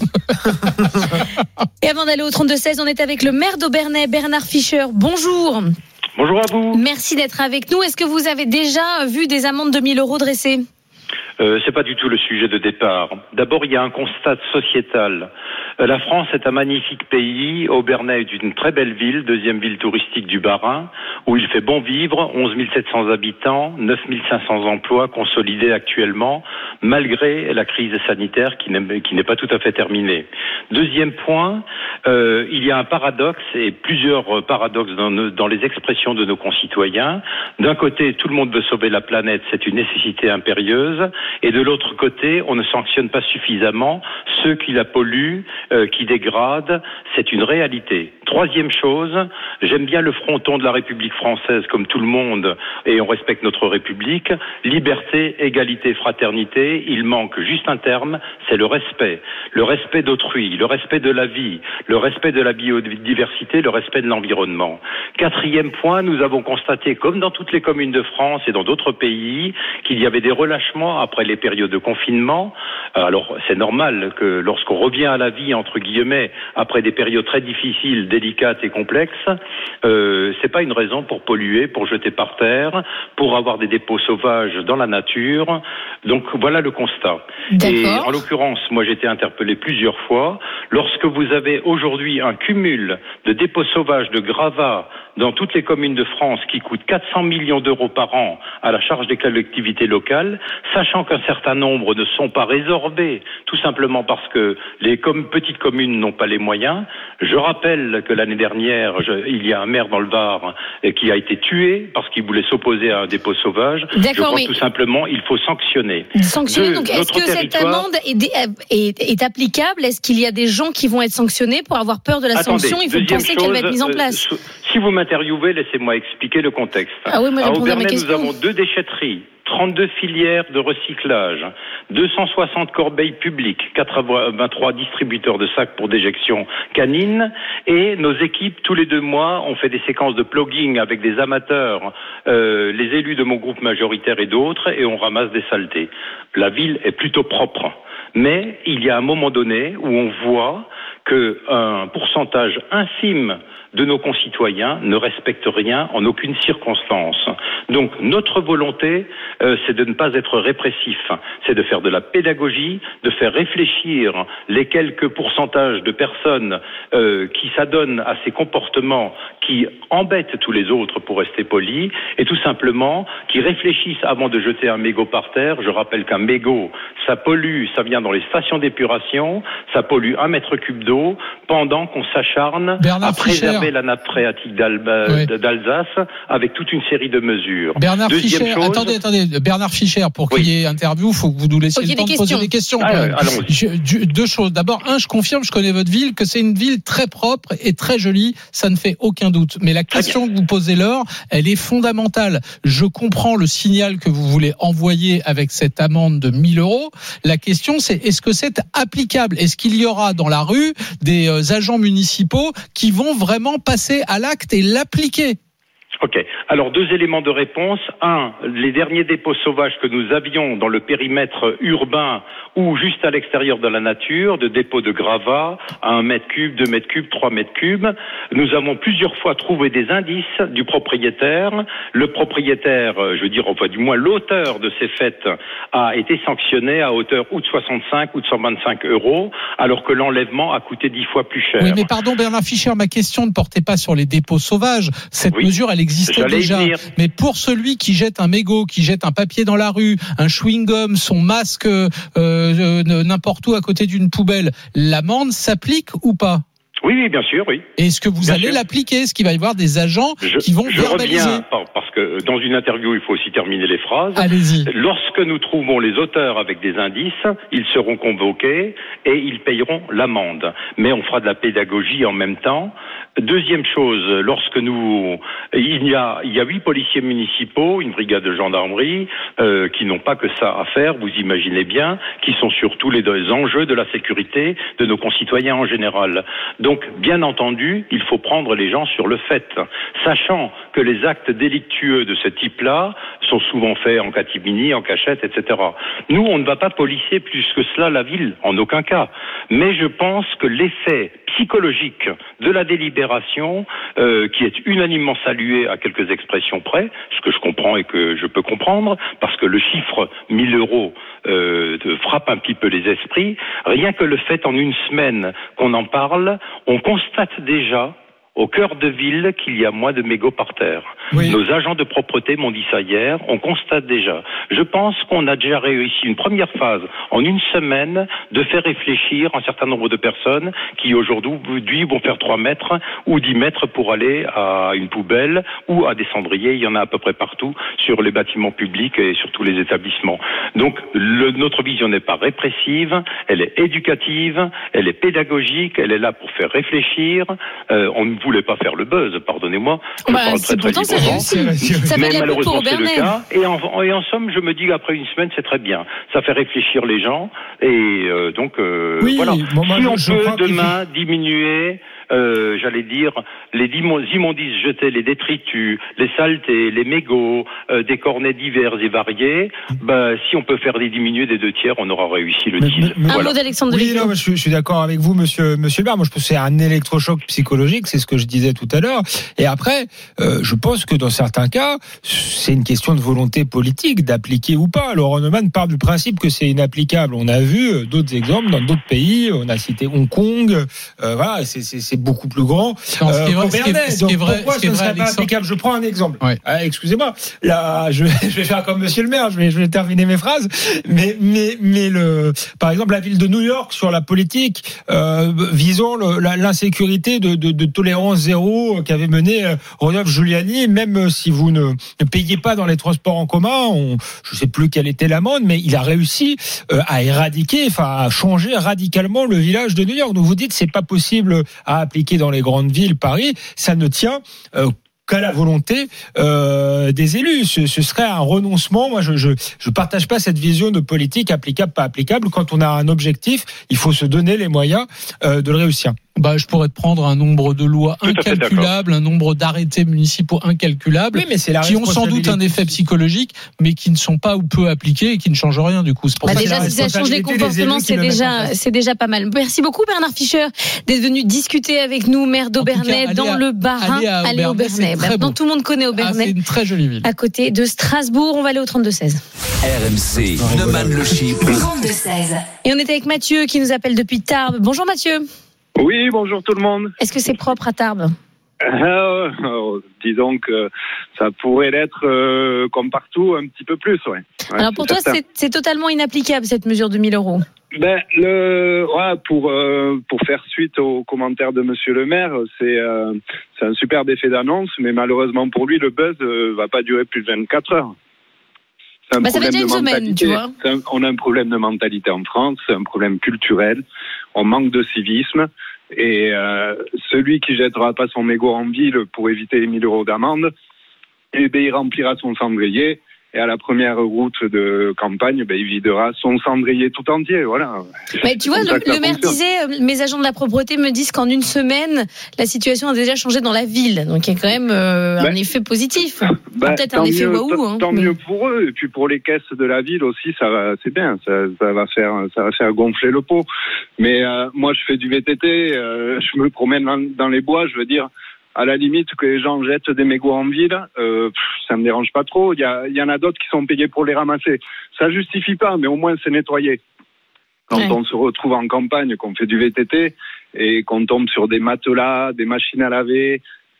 Et avant d'aller au 32-16, on est avec le maire d'Aubernais, Bernard Fischer. Bonjour. Bonjour à vous. Merci d'être avec nous. Est-ce que vous avez déjà vu des amendes de 1 000 € dressées? C'est pas du tout le sujet de départ. D'abord, il y a un constat sociétal. La France est un magnifique pays. Aubernais est une très belle ville, deuxième ville touristique du Bas-Rhin, où il fait bon vivre, 11 700 habitants, 9 500 emplois consolidés actuellement, malgré la crise sanitaire qui n'est pas tout à fait terminée. Deuxième point, il y a un paradoxe, et plusieurs paradoxes dans les expressions de nos concitoyens. D'un côté, tout le monde veut sauver la planète, c'est une nécessité impérieuse, et de l'autre côté, on ne sanctionne pas suffisamment ceux qui la polluent, qui dégradent, c'est une réalité. Troisième chose, j'aime bien le fronton de la République française comme tout le monde, et on respecte notre République. Liberté, égalité, fraternité, il manque juste un terme, c'est le respect. Le respect d'autrui, le respect de la vie, le respect de la biodiversité, le respect de l'environnement. Quatrième point, nous avons constaté, comme dans toutes les communes de France et dans d'autres pays, qu'il y avait des relâchements après les périodes de confinement. Alors, c'est normal que lorsqu'on revient à la vie, entre guillemets, après des périodes très difficiles, délicates et complexes, c'est pas une raison pour polluer, pour jeter par terre, pour avoir des dépôts sauvages dans la nature. Donc, voilà le constat. D'accord. Et en l'occurrence, moi, j'ai été interpellé plusieurs fois. Lorsque vous avez aujourd'hui un cumul de dépôts sauvages, de gravats, dans toutes les communes de France qui coûtent 400 millions d'euros par an à la charge des collectivités locales, sachant qu'un certain nombre ne sont pas résorbés, tout simplement parce que les petites communes n'ont pas les moyens. Je rappelle que l'année dernière, il y a un maire dans le Var qui a été tué parce qu'il voulait s'opposer à un dépôt sauvage. D'accord, je crois que tout simplement, il faut sanctionner. Donc est-ce que cette amende est applicable? Est-ce qu'il y a des gens qui vont être sanctionnés pour avoir peur de la sanction? Il faut penser qu'elle va être mise en place. Si vous m'interviewez, laissez-moi expliquer le contexte. Ah oui, moi, à Aubernais, nous avons 2 déchetteries, 32 filières de recyclage, 260 corbeilles publiques, 83 distributeurs de sacs pour déjection canine, et nos équipes, tous les 2 mois, on fait des séquences de plugging avec des amateurs, les élus de mon groupe majoritaire et d'autres, et on ramasse des saletés. La ville est plutôt propre. Mais il y a un moment donné où on voit qu'un pourcentage infime de nos concitoyens ne respectent rien en aucune circonstance. Donc notre volonté, c'est de ne pas être répressif, c'est de faire de la pédagogie, de faire réfléchir les quelques pourcentages de personnes qui s'adonnent à ces comportements qui embêtent tous les autres, pour rester poli, et tout simplement qui réfléchissent avant de jeter un mégot par terre. Je rappelle qu'un mégot, ça pollue, ça vient dans les stations d'épuration, ça pollue 1 mètre cube d'eau, pendant qu'on s'acharne à préserver la nappe phréatique d'Alsace avec toute une série de mesures. Bernard Fischer, attendez, Bernard Fischer, pour qu'il y ait interview, il faut que vous nous laissiez le temps de poser des questions. 2 choses. D'abord, je confirme, je connais votre ville, que c'est une ville très propre et très jolie, ça ne fait aucun doute. Mais la question que vous posez là, elle est fondamentale. Je comprends le signal que vous voulez envoyer avec cette amende de 1 000 €. La question, c'est est-ce que c'est applicable ? Est-ce qu'il y aura dans la rue des agents municipaux qui vont vraiment passer à l'acte et l'appliquer ? Ok. Alors 2 éléments de réponse. 1, les derniers dépôts sauvages que nous avions dans le périmètre urbain ou juste à l'extérieur de la nature, de dépôts de gravats à 1 mètre cube, 2 mètres cubes, 3 mètres cubes, nous avons plusieurs fois trouvé des indices du propriétaire. Le propriétaire, du moins l'auteur de ces faits a été sanctionné à hauteur ou de 65 ou de 125 €, alors que l'enlèvement a coûté 10 fois plus cher. Oui, mais pardon Bernard Fischer, ma question ne portait pas sur les dépôts sauvages. Cette mesure, elle existait déjà. Mais pour celui qui jette un mégot, qui jette un papier dans la rue, un chewing-gum, son masque n'importe où à côté d'une poubelle, l'amende s'applique ou pas ? Oui, bien sûr, oui. Et est-ce que vous allez l'appliquer ? Est-ce qu'il va y avoir des agents qui vont verbaliser ? Je reviens, parce que dans une interview, il faut aussi terminer les phrases. Allez-y. Lorsque nous trouvons les auteurs avec des indices, ils seront convoqués et ils payeront l'amende. Mais on fera de la pédagogie en même temps. Deuxième chose, lorsque il y a 8 policiers municipaux, une brigade de gendarmerie, qui n'ont pas que ça à faire, vous imaginez bien, qui sont sur tous les enjeux de la sécurité de nos concitoyens en général. Donc, bien entendu, il faut prendre les gens sur le fait, sachant que les actes délictueux de ce type-là sont souvent faits en catimini, en cachette, etc. Nous, on ne va pas policier plus que cela la ville, en aucun cas. Mais je pense que l'effet psychologique de la délibération, qui est unanimement salué à quelques expressions près, ce que je comprends et que je peux comprendre, parce que le chiffre 1 000 € frappe un petit peu les esprits. Rien que le fait en une semaine qu'on en parle, on constate déjà au cœur de ville qu'il y a moins de mégots par terre. Oui. Nos agents de propreté m'ont dit ça hier, on constate déjà. Je pense qu'on a déjà réussi une première phase en une semaine de faire réfléchir un certain nombre de personnes qui aujourd'hui vont faire 3 mètres ou 10 mètres pour aller à une poubelle ou à des cendriers. Il y en a à peu près partout sur les bâtiments publics et sur tous les établissements. Donc notre vision n'est pas répressive, elle est éducative, elle est pédagogique, elle est là pour faire réfléchir. On ne voulait pas faire le buzz, pardonnez-moi. Je parle très librement. Mais malheureusement c'est le cas. Et en somme, je me dis qu'après une semaine, c'est très bien. Ça fait réfléchir les gens. Et donc, voilà. Si on peut demain diminuer, j'allais dire, les immondices jetés, les détritus, les saletés, les mégots, des cornets divers et variés, si on peut faire les diminuer des 2 tiers, on aura réussi le deal. Un mot d'Alexandre Oui, non, je suis d'accord avec vous, monsieur Lebert. Moi, je pense que c'est un électrochoc psychologique, c'est ce que je disais tout à l'heure. Et après, je pense que dans certains cas, c'est une question de volonté politique d'appliquer ou pas. Laurent Neumann parle du principe que c'est inapplicable. On a vu d'autres exemples dans d'autres pays. On a cité Hong Kong. Voilà, c'est beaucoup plus grand. Pourquoi ce ne serait pas applicable ? Je prends un exemple. Ouais. Excusez-moi. Là, je vais faire comme monsieur le maire. Je vais terminer mes phrases. Mais par exemple, la ville de New York sur la politique visant l'insécurité de tolérance zéro qu'avait mené Rodolphe Giuliani, même si vous ne payez pas dans les transports en commun, je ne sais plus quelle était l'amende, mais il a réussi à éradiquer, à changer radicalement le village de New York. Donc vous dites c'est pas possible à appliquer dans les grandes villes, Paris, ça ne tient qu'à la volonté des élus. Ce serait un renoncement. Moi, je partage pas cette vision de politique applicable, pas applicable. Quand on a un objectif, il faut se donner les moyens de le réussir. Je pourrais te prendre un nombre de lois incalculables, un nombre d'arrêtés municipaux incalculables, oui, mais c'est la qui ont sans doute un effet psychologique, mais qui ne sont pas ou peu appliqués et qui ne changent rien du coup. C'est pour ça déjà, si ça change les comportements, c'est déjà pas mal. Merci beaucoup Bernard Fischer d'être venu discuter avec nous, maire d'Aubernais, dans le Bas-Rhin. Allez à Aubernais. Maintenant, tout le monde connaît Aubernais. C'est une très jolie ville. À côté de Strasbourg, on va aller au 32-16. RMC, Neumann le Chypre. 32-16. Et on est avec Mathieu qui nous appelle depuis Tarbes. Bonjour Mathieu. Oui, bonjour tout le monde. Est-ce que c'est propre à Tarbes ? Disons que ça pourrait l'être comme partout un petit peu plus, ouais. Alors pour toi, c'est totalement inapplicable cette mesure de 1 000 €. Pour faire suite aux commentaires de Monsieur le Maire, c'est un superbe effet d'annonce, mais malheureusement pour lui, le buzz va pas durer plus de 24 heures. Ça fait déjà une semaine, tu vois. On a un problème de mentalité en France, c'est un problème culturel, on manque de civisme, et celui qui jettera pas son mégot en ville pour éviter les 1 000 € d'amende, il remplira son cendrier, et à la première route de campagne, il videra son cendrier tout entier, voilà. Mais tu vois, le maire disait, mes agents de la propreté me disent qu'en une semaine, la situation a déjà changé dans la ville. Donc il y a quand même un effet positif. Peut-être un effet waouh. Tant mieux pour eux, et puis pour les caisses de la ville aussi, c'est bien, ça va faire gonfler le pot. Mais moi, je fais du VTT, je me promène dans les bois, je veux dire. À la limite, que les gens jettent des mégots en ville, ça me dérange pas trop. Il y en a d'autres qui sont payés pour les ramasser. Ça justifie pas, mais au moins c'est nettoyé. Quand on se retrouve en campagne, qu'on fait du VTT et qu'on tombe sur des matelas, des machines à laver,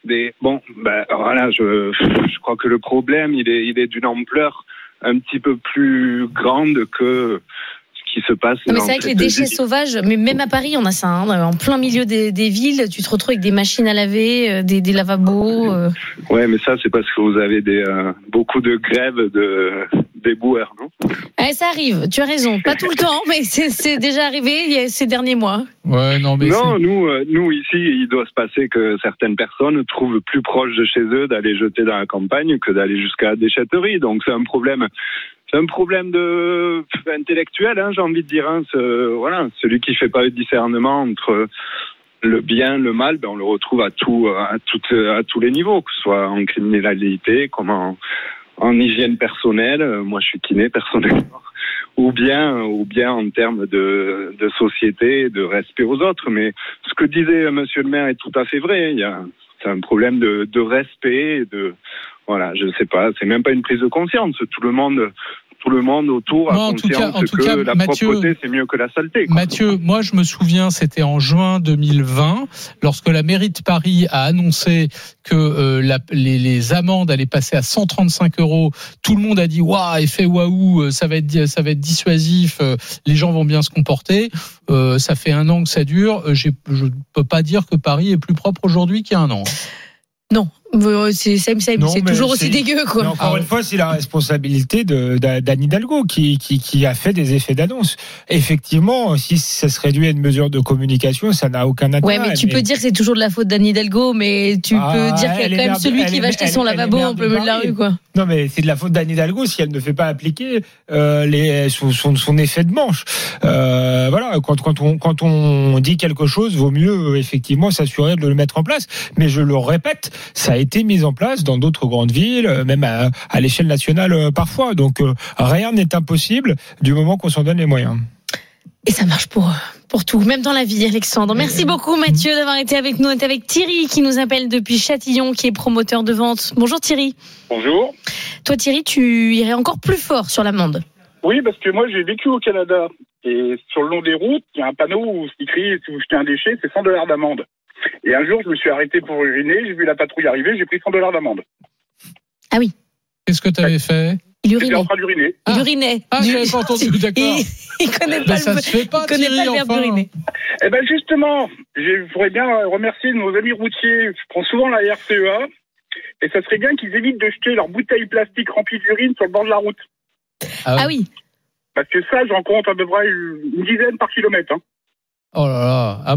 voilà, je crois que le problème, il est d'une ampleur un petit peu plus grande que qui se passe. Mais c'est vrai que les déchets sauvages, mais même à Paris, on a ça, en plein milieu des villes, tu te retrouves avec des machines à laver, des lavabos. Ouais, mais ça, c'est parce que vous avez beaucoup de grèves des boueurs, non ? Ça arrive, tu as raison. Pas tout le temps, mais c'est déjà arrivé ces derniers mois. Ouais, non, nous ici, il doit se passer que certaines personnes trouvent plus proche de chez eux d'aller jeter dans la campagne que d'aller jusqu'à la déchetterie. Donc c'est un problème. C'est un problème intellectuel, j'ai envie de dire. Celui qui fait pas le discernement entre le bien, le mal, on le retrouve à tous les niveaux, que ce soit en criminalité, comme en hygiène personnelle. Moi, je suis kiné personnellement, ou bien en termes de société, de respect aux autres. Mais ce que disait Monsieur le Maire est tout à fait vrai. C'est un problème de respect, voilà, je sais pas, c'est même pas une prise de conscience. Tout le monde autour a conscience que la propreté, c'est mieux que la saleté. Mathieu, moi je me souviens, c'était en juin 2020, lorsque la mairie de Paris a annoncé que les amendes allaient passer à 135 €. Tout le monde a dit waouh, effet waouh, ça va être dissuasif, les gens vont bien se comporter. Ça fait 1 an que ça dure. Je ne peux pas dire que Paris est plus propre aujourd'hui qu'il y a 1 an. Non, c'est toujours aussi dégueu, quoi. Encore une fois, c'est la responsabilité d'Anne Hidalgo qui a fait des effets d'annonce. Effectivement, si ça se réduit à une mesure de communication, ça n'a aucun intérêt. Ouais, mais tu peux dire que c'est toujours de la faute d'Anne Hidalgo, mais tu peux dire qu'il y a quand même celui qui va acheter son lavabo en plein milieu de la rue, quoi. Non, mais c'est de la faute d'Anne Hidalgo si elle ne fait pas appliquer son effet de manche. Voilà, quand on dit quelque chose, vaut mieux effectivement s'assurer de le mettre en place. Mais je le répète, ça a été mis en place dans d'autres grandes villes, même à l'échelle nationale parfois. Donc rien n'est impossible du moment qu'on s'en donne les moyens. Et ça marche pour tout, même dans la vie, Alexandre. Merci beaucoup Mathieu d'avoir été avec nous. On est avec Thierry qui nous appelle depuis Châtillon, qui est promoteur de vente. Bonjour Thierry. Bonjour. Toi Thierry, tu irais encore plus fort sur l'amende. Oui, parce que moi j'ai vécu au Canada. Et sur le long des routes, il y a un panneau où c'est écrit « Si vous jetez un déchet, c'est 100 $ d'amende ». Et un jour, je me suis arrêté pour uriner, j'ai vu la patrouille arriver, j'ai pris 100 $ d'amende. Ah oui. Qu'est-ce que tu avais fait ? Il urinait. J'étais en train d'uriner. Il urinait. Ah, j'avais pas entendu, d'accord. Il connaît pas le verbe uriner. Eh ben justement, je voudrais bien remercier nos amis routiers. Je prends souvent la RCEA. Et ça serait bien qu'ils évitent de jeter leurs bouteilles plastiques remplies d'urine sur le bord de la route. Ah oui. Parce que ça, j'en compte à peu près une dizaine par kilomètre. Oh là là. Ah bon ?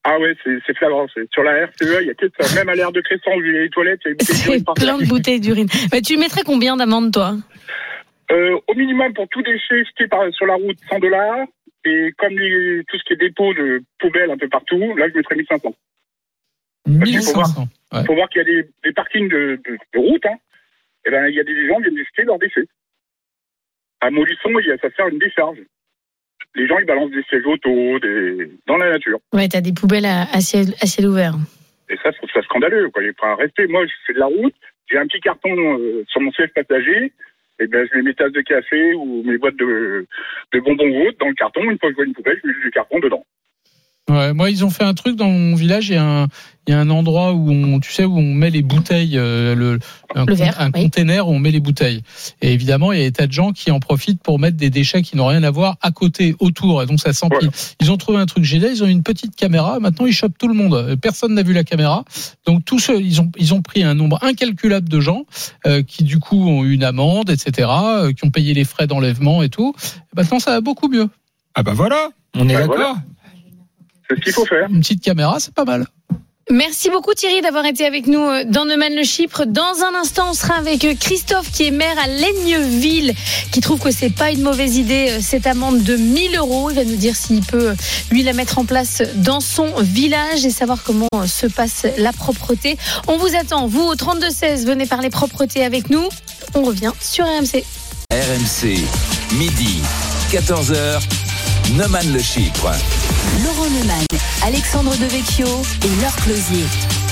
Ah ouais, c'est flagrant. Sur la RCE, il y a que ça. Même à l'air de Cresson, où les toilettes, il y a une bouteille d'urine par plein de bouteilles d'urine. Mais tu mettrais combien d'amende, toi? Au minimum, pour tout déchet jeté sur la route, $100. Et comme tout ce qui est dépôt de poubelles un peu partout, là, je mettrais 1500. 1500. Il faut voir qu'il y a des parkings de route. Hein. Et ben, il y a des gens qui viennent jeter leurs déchets. À Molisson, ça sert une décharge. Les gens, ils balancent des sièges auto, dans la nature. Ouais, t'as des poubelles à ciel ouvert. Et ça, je trouve ça scandaleux, quoi. Il faut rester. Moi, je fais de la route, j'ai un petit carton sur mon siège passager, et ben, je mets mes tasses de café ou mes boîtes de bonbons ou autres dans le carton. Une fois que je vois une poubelle, je mets du carton dedans. Ouais, moi, ils ont fait un truc dans mon village. Il y a un endroit où on met les bouteilles, un container où on met les bouteilles. Et évidemment, il y a des tas de gens qui en profitent pour mettre des déchets qui n'ont rien à voir à côté, autour. Et donc, ça s'empile. Voilà. Ils ont trouvé un truc génial. Ils ont une petite caméra. Maintenant, ils chopent tout le monde. Personne n'a vu la caméra. Donc, tous ceux, ils ont pris un nombre incalculable de gens qui, du coup, ont eu une amende, etc., qui ont payé les frais d'enlèvement et tout. Et maintenant, ça va beaucoup mieux. Ah bah voilà, on est d'accord. Voilà. C'est ce qu'il faut faire. Une petite caméra, c'est pas mal. Merci beaucoup Thierry d'avoir été avec nous dans Neumann-le-Chypre. Dans un instant, on sera avec Christophe qui est maire à Laigneville, qui trouve que c'est pas une mauvaise idée cette amende de 1 000 €. Il va nous dire s'il peut lui la mettre en place dans son village et savoir comment se passe la propreté. On vous attend, vous au 32-16, venez parler propreté avec nous. On revient sur RMC. RMC, midi, 14h, Neumann-le-Chypre. Laurent Neumann, Alexandre Devecchio et Laure Closier.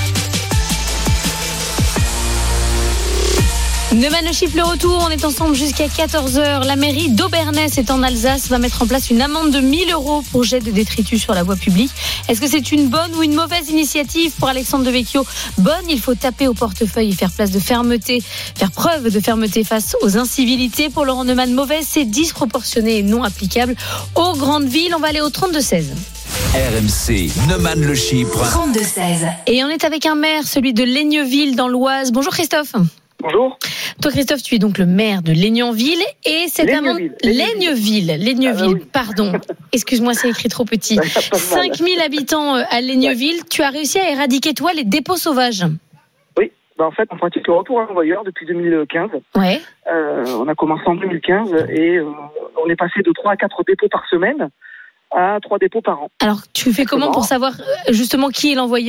Neumann-le-Chypre, le retour, on est ensemble jusqu'à 14h. La mairie d'Aubernès est en Alsace, va mettre en place une amende de 1 000 € pour jet de détritus sur la voie publique. Est-ce que c'est une bonne ou une mauvaise initiative pour Alexandre Devecchio? Bonne, il faut taper au portefeuille et faire preuve de fermeté face aux incivilités. Pour Laurent Neumann, mauvaise, c'est disproportionné et non applicable aux grandes villes. On va aller au 32-16. RMC, Neumann-le-Chypre. 32-16. Et on est avec un maire, celui de Laigneville dans l'Oise. Bonjour Christophe. Bonjour. Toi Christophe, tu es donc le maire de Laigneville et cette amende Laigneville, pardon. Excuse-moi, c'est écrit trop petit. 5000 habitants à Laigneville, tu as réussi à éradiquer toi les dépôts sauvages. Oui, en fait, on pratique le retour à l'envoyeur depuis 2015. Ouais. On a commencé en 2015 et on est passé de 3 à 4 dépôts par semaine à 3 dépôts par an. Alors, tu fais comment pour savoir justement qui est l'envoyeur ?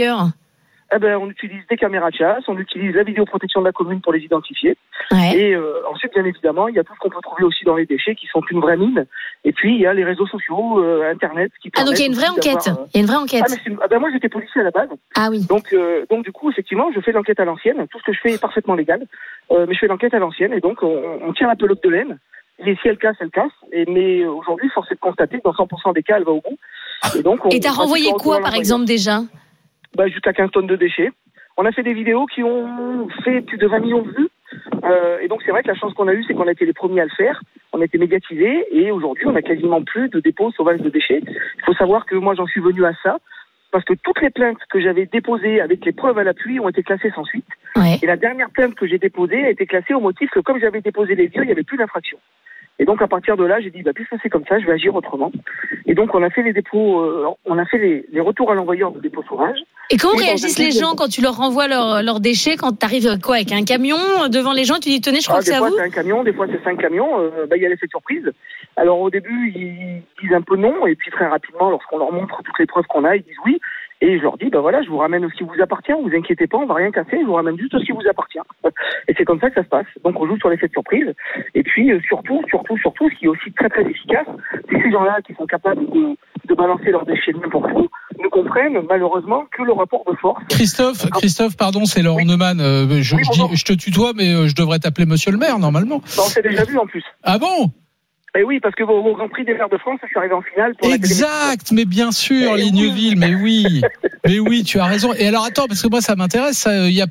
On utilise des caméras de chasse, on utilise la vidéoprotection de la commune pour les identifier. Ouais. Et ensuite, bien évidemment, il y a tout ce qu'on peut trouver aussi dans les déchets qui sont une vraie mine. Et puis, il y a les réseaux sociaux, Internet. Donc il y a une vraie enquête. Il y a une vraie enquête. Moi, j'étais policier à la base. Ah oui. Donc du coup, effectivement, je fais l'enquête à l'ancienne. Tout ce que je fais est parfaitement légal. Mais je fais l'enquête à l'ancienne. Et donc, on tient la pelote de laine. Et si elle casse, elle casse. Mais aujourd'hui, force est de constater que dans 100% des cas, elle va au bout. Et t'as renvoyé quoi, par exemple, déjà ? Jusqu'à 15 tonnes de déchets. On a fait des vidéos qui ont fait plus de 20 millions de vues. Et donc, c'est vrai que la chance qu'on a eue, c'est qu'on a été les premiers à le faire. On a été médiatisés. Et aujourd'hui, on n'a quasiment plus de dépôts sauvages de déchets. Il faut savoir que moi, j'en suis venu à ça. Parce que toutes les plaintes que j'avais déposées avec les preuves à l'appui ont été classées sans suite. Ouais. Et la dernière plainte que j'ai déposée a été classée au motif que comme j'avais déposé les vieux, il n'y avait plus d'infraction. Et donc, à partir de là, j'ai dit, puisque c'est comme ça, je vais agir autrement. Et donc, on a fait les dépôts, on a fait les retours à l'envoyeur de dépôts sauvages. Et comment réagissent les gens quand tu leur renvoies leurs déchets, quand tu arrives avec un camion devant les gens, tu dis, tenez, je crois que c'est à vous? Des fois, c'est un camion, des fois, c'est 5 camions. Il y a l'effet de surprise. Alors, au début, ils disent un peu non. Et puis, très rapidement, lorsqu'on leur montre toutes les preuves qu'on a, ils disent oui. Et je leur dis, je vous ramène ce qui vous appartient, vous inquiétez pas, on va rien casser, je vous ramène juste ce qui vous appartient. Et c'est comme ça que ça se passe. Donc on joue sur l'effet de surprise. Et puis surtout, ce qui est aussi très très efficace, c'est ces gens-là qui sont capables de balancer leurs déchets n'importe où, ne comprennent malheureusement que le rapport de force. Christophe, pardon, c'est Laurent Neumann. Je te tutoie, mais je devrais t'appeler Monsieur le maire normalement. On s'est déjà vu en plus. Ah bon? Et oui, parce que au Grand Prix des maires de France, je suis arrivé en finale. Exact, mais bien sûr, Laigneville, mais oui, tu as raison. Et alors attends, parce que moi ça m'intéresse,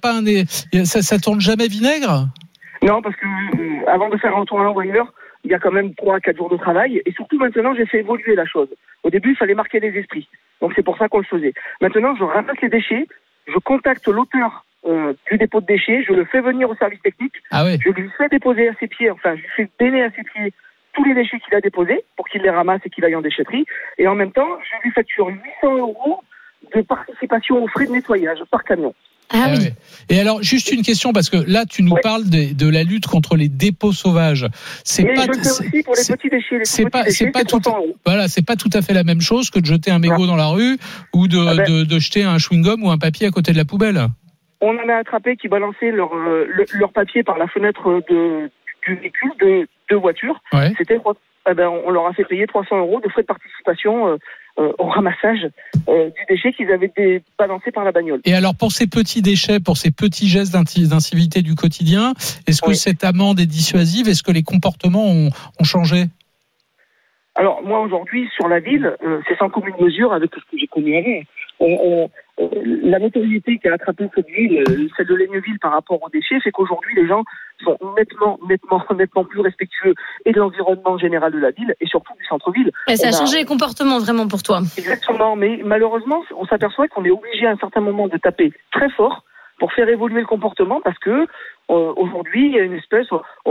ça tourne jamais vinaigre? Non, parce que avant de faire un retour à l'envoyeur, il y a quand même 3 à 4 jours de travail. Et surtout maintenant, j'ai fait évoluer la chose. Au début, il fallait marquer les esprits. Donc c'est pour ça qu'on le faisait. Maintenant, je ramasse les déchets, je contacte l'auteur du dépôt de déchets, je le fais venir au service technique, je lui fais déposer à ses pieds, je lui fais donner à ses pieds tous les déchets qu'il a déposés pour qu'il les ramasse et qu'il aille en déchetterie. Et en même temps, je lui facture 800 € de participation aux frais de nettoyage par camion. Ah oui. Ouais. Et alors, juste une question, parce que là, tu nous parles de la lutte contre les dépôts sauvages. Mais je le fais aussi pour les petits déchets. C'est pas tout à fait la même chose que de jeter un mégot dans la rue ou de jeter un chewing-gum ou un papier à côté de la poubelle. On en a attrapé qui balançaient leur papier par la fenêtre du véhicule, de voiture. Ouais. On leur a fait payer 300 € de frais de participation au ramassage du déchet qu'ils avaient balancé par la bagnole. Et alors, pour ces petits déchets, pour ces petits gestes d'incivilité du quotidien, est-ce que cette amende est dissuasive? Est-ce que les comportements ont changé? Alors, moi, aujourd'hui, sur la ville, c'est sans commune mesure avec ce que j'ai connu avant. La notoriété qui a attrapé cette ville, celle de Laigneville par rapport aux déchets, fait qu'aujourd'hui, les gens sont nettement plus respectueux et de l'environnement général de la ville et surtout du centre-ville. Et ça a changé les comportements vraiment pour toi. Exactement, mais malheureusement, on s'aperçoit qu'on est obligé à un certain moment de taper très fort pour faire évoluer le comportement parce que aujourd'hui, il y a une espèce...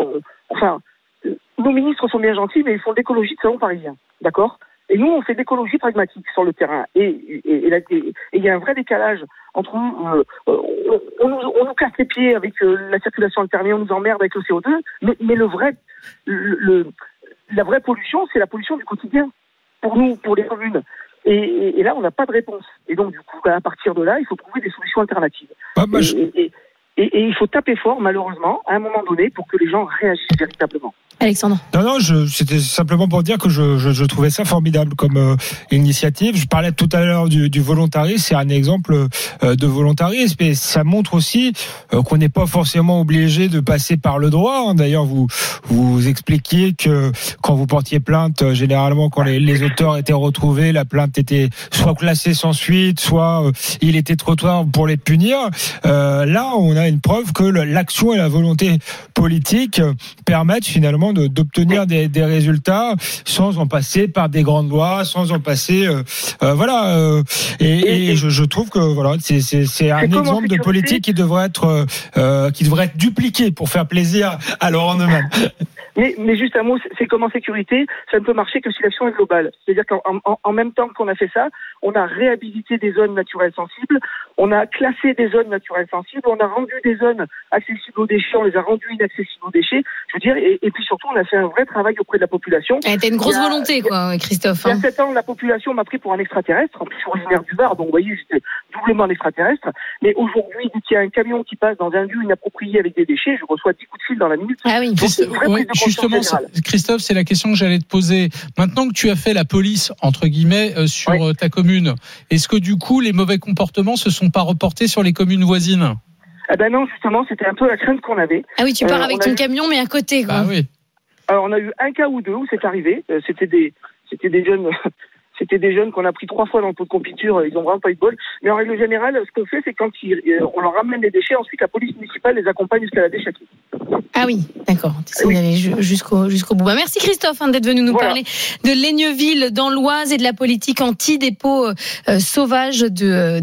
nos ministres sont bien gentils, mais ils font de l'écologie de salon parisien, d'accord ? Et nous, on fait de l'écologie pragmatique sur le terrain. Et il y a un vrai décalage entre on nous casse les pieds avec la circulation alternée, on nous emmerde avec le CO2, mais la vraie pollution, c'est la pollution du quotidien pour nous, pour les communes. Et là, on n'a pas de réponse. Et donc, du coup, à partir de là, il faut trouver des solutions alternatives. Et il faut taper fort, malheureusement, à un moment donné, pour que les gens réagissent véritablement. Alexandre. Non, c'était simplement pour dire que je trouvais ça formidable comme initiative. Je parlais tout à l'heure du volontarisme, c'est un exemple de volontarisme, et ça montre aussi qu'on n'est pas forcément obligé de passer par le droit. D'ailleurs, vous expliquiez que quand vous portiez plainte, généralement quand les auteurs étaient retrouvés, la plainte était soit classée sans suite, soit il était trop tard pour les punir. Là, on a une preuve que l'action et la volonté politique permettent finalement d'obtenir des résultats sans en passer par des grandes lois, sans en passer je trouve que c'est un exemple de politique qui devrait être dupliqué pour faire plaisir à Laurent Neumann. Mais juste un mot, c'est comme en sécurité, ça ne peut marcher que si l'action est globale. C'est-à-dire qu'en même temps qu'on a fait ça, on a réhabilité des zones naturelles sensibles, on a classé des zones naturelles sensibles, on a rendu des zones accessibles aux déchets, on les a rendues inaccessibles aux déchets. Je veux dire, et puis surtout, on a fait un vrai travail auprès de la population. T'as une grosse volonté, Christophe. Il y a 7 ans, la population m'a pris pour un extraterrestre. En plus, je suis originaire du Var, donc vous voyez, j'étais doublement un extraterrestre. Mais aujourd'hui, dès qu'il y a un camion qui passe dans un lieu inapproprié avec des déchets, je reçois 10 coups de fil dans la minute. Ah oui. Justement, Christophe, c'est la question que j'allais te poser. Maintenant que tu as fait la police, entre guillemets, sur ta commune, est-ce que du coup, les mauvais comportements se sont pas reportés sur les communes voisines? Eh ben non, justement, c'était un peu la crainte qu'on avait. Ah oui, tu pars avec ton camion, mais à côté, quoi. Ah oui. Alors, on a eu un cas ou deux où c'est arrivé. C'était des jeunes... C'était des jeunes qu'on a pris 3 fois dans le pot de confiture, ils ont vraiment pas eu de bol. Mais en règle générale, ce qu'on fait, c'est quand on leur ramène les déchets, ensuite la police municipale les accompagne jusqu'à la déchetterie. Ah oui, d'accord. Tu d'aller jusqu'au bout. Merci Christophe d'être venu nous parler de Laigneville dans l'Oise et de la politique anti-dépôt sauvage de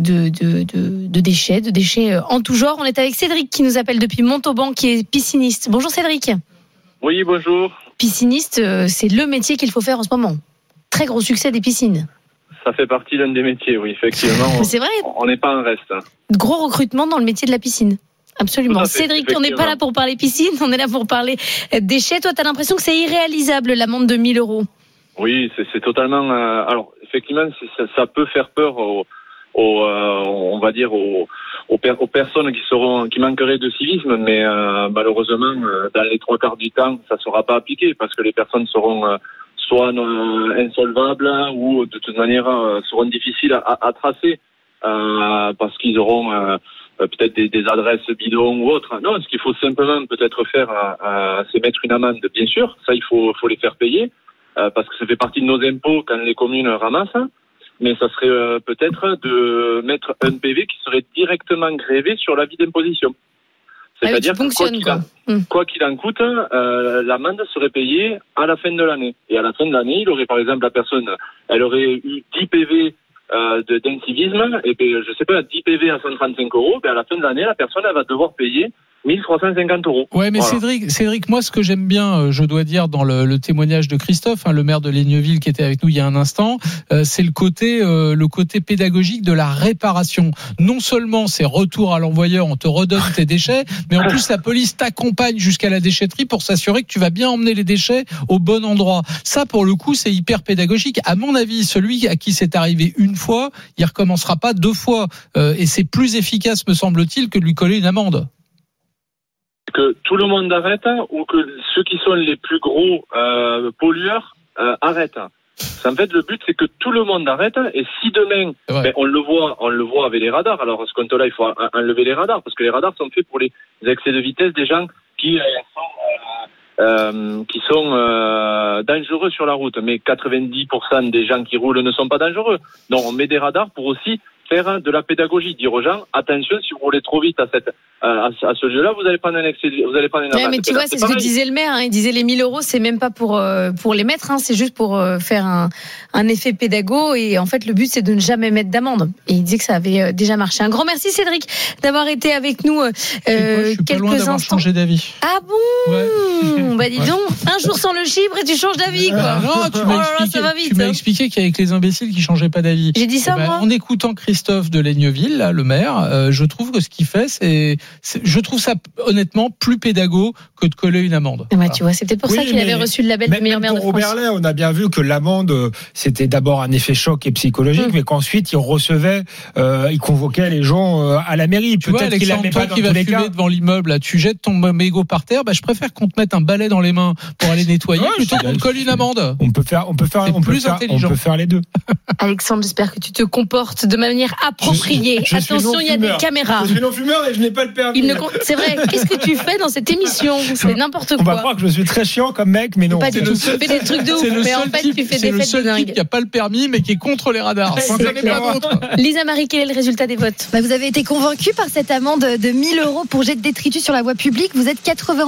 déchets en tout genre. On est avec Cédric qui nous appelle depuis Montauban, qui est pisciniste. Bonjour Cédric. Oui, bonjour. Pisciniste, c'est le métier qu'il faut faire en ce moment. Très gros succès des piscines. Ça fait partie d'un des métiers, oui, effectivement. C'est vrai. On n'est pas un reste. Gros recrutement dans le métier de la piscine. Absolument. Cédric, on n'est pas là pour parler piscine, on est là pour parler déchets. Toi, tu as l'impression que c'est irréalisable, l'amende de 1 000 €. Oui, c'est totalement... alors, effectivement, ça peut faire peur on va dire aux personnes qui manqueraient de civisme, mais malheureusement, dans les 3/4 du temps, ça ne sera pas appliqué parce que les personnes seront... soit insolvables ou de toute manière seront difficiles à tracer parce qu'ils auront peut-être des adresses bidons ou autres. Non, ce qu'il faut simplement peut-être faire, c'est mettre une amende, bien sûr. Ça, il faut les faire payer parce que ça fait partie de nos impôts quand les communes ramassent. Mais ça serait peut-être de mettre un PV qui serait directement grévé sur l'avis d'imposition. C'est-à-dire que quoi qu'il en coûte, l'amende serait payée à la fin de l'année. Et à la fin de l'année, il aurait par exemple la personne, elle aurait eu 10 PV d'incivisme, et puis, je sais pas, 10 PV à 135 €, et à la fin de l'année, la personne, elle va devoir payer 1350 €. Ouais, mais Voilà. Cédric, moi, ce que j'aime bien, je dois dire, dans le témoignage de Christophe, le maire de Ligneville qui était avec nous il y a un instant, c'est le côté pédagogique de la réparation. Non seulement c'est retour à l'envoyeur, on te redonne tes déchets, mais en plus la police t'accompagne jusqu'à la déchetterie pour s'assurer que tu vas bien emmener les déchets au bon endroit. Ça, pour le coup, c'est hyper pédagogique. À mon avis, celui à qui c'est arrivé une fois, il recommencera pas 2 fois. Et c'est plus efficace, me semble-t-il, que de lui coller une amende. Que tout le monde arrête ou que ceux qui sont les plus gros pollueurs arrêtent. En fait, le but, c'est que tout le monde arrête. Et si demain, on le voit avec les radars. Alors, à ce compte-là, il faut enlever les radars parce que les radars sont faits pour les excès de vitesse des gens qui sont dangereux sur la route. Mais 90% des gens qui roulent ne sont pas dangereux. Donc, on met des radars pour aussi faire de la pédagogie, dire aux gens attention, si vous roulez trop vite à ce lieu-là, vous allez prendre un excès, vous allez prendre une amende. Mais tu vois, c'est ce que disait le maire. Il disait les 1 000 €, c'est même pas pour les mettre, c'est juste pour faire un effet pédago. Et en fait, le but, c'est de ne jamais mettre d'amende. Et il disait que ça avait déjà marché. Un grand merci, Cédric, d'avoir été avec nous quelques instants. Changé d'avis. Ah bon? Bah dis donc, un jour sans le chibre et tu changes d'avis, quoi. Non, tu m'as expliqué qu'avec les imbéciles qui changeaient pas d'avis. J'ai dit ça, moi. En écoutant Christophe de Ligneville, là, le maire, je trouve que ce qu'il fait, je trouve ça honnêtement plus pédago que de coller une amende. Ouais, tu vois, c'est peut-être pour ça qu'il avait reçu le label de meilleur maire de France. Robert Lay, on a bien vu que l'amende, c'était d'abord un effet choc et psychologique, mais qu'ensuite il recevait, il convoquait les gens à la mairie. Tu vois, Alexandre, toi qui vas fumer devant l'immeuble, là, tu jettes ton mégot par terre, je préfère qu'on te mette un balai dans les mains pour aller nettoyer plutôt qu'on te colle une amende. On peut faire les deux. Alexandre, j'espère que tu te comportes de manière appropriée. Attention, il y a des caméras. Je suis non-fumeur et je n'ai pas le permis. C'est vrai. Qu'est-ce que tu fais dans cette émission? C'est n'importe quoi. On va croire que je suis très chiant comme mec, mais non. Pas du tout. Tu fais des trucs de ouf, mais en fait, tu fais des fêtes de dingue. C'est le seul type qui n'a pas le permis, mais qui est contre les radars. Lisa Marie, quel est le résultat des votes? Vous avez été convaincu par cette amende de 1 000 € pour jet de détritus sur la voie publique. Vous êtes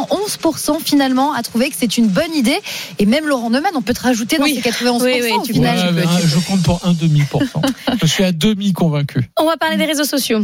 91% finalement à trouver que c'est une bonne idée. Et même Laurent Neumann, on peut te rajouter dans ces 91% au final. Je compte pour 1,5%. Je suis à demi convaincu. On va parler des réseaux sociaux.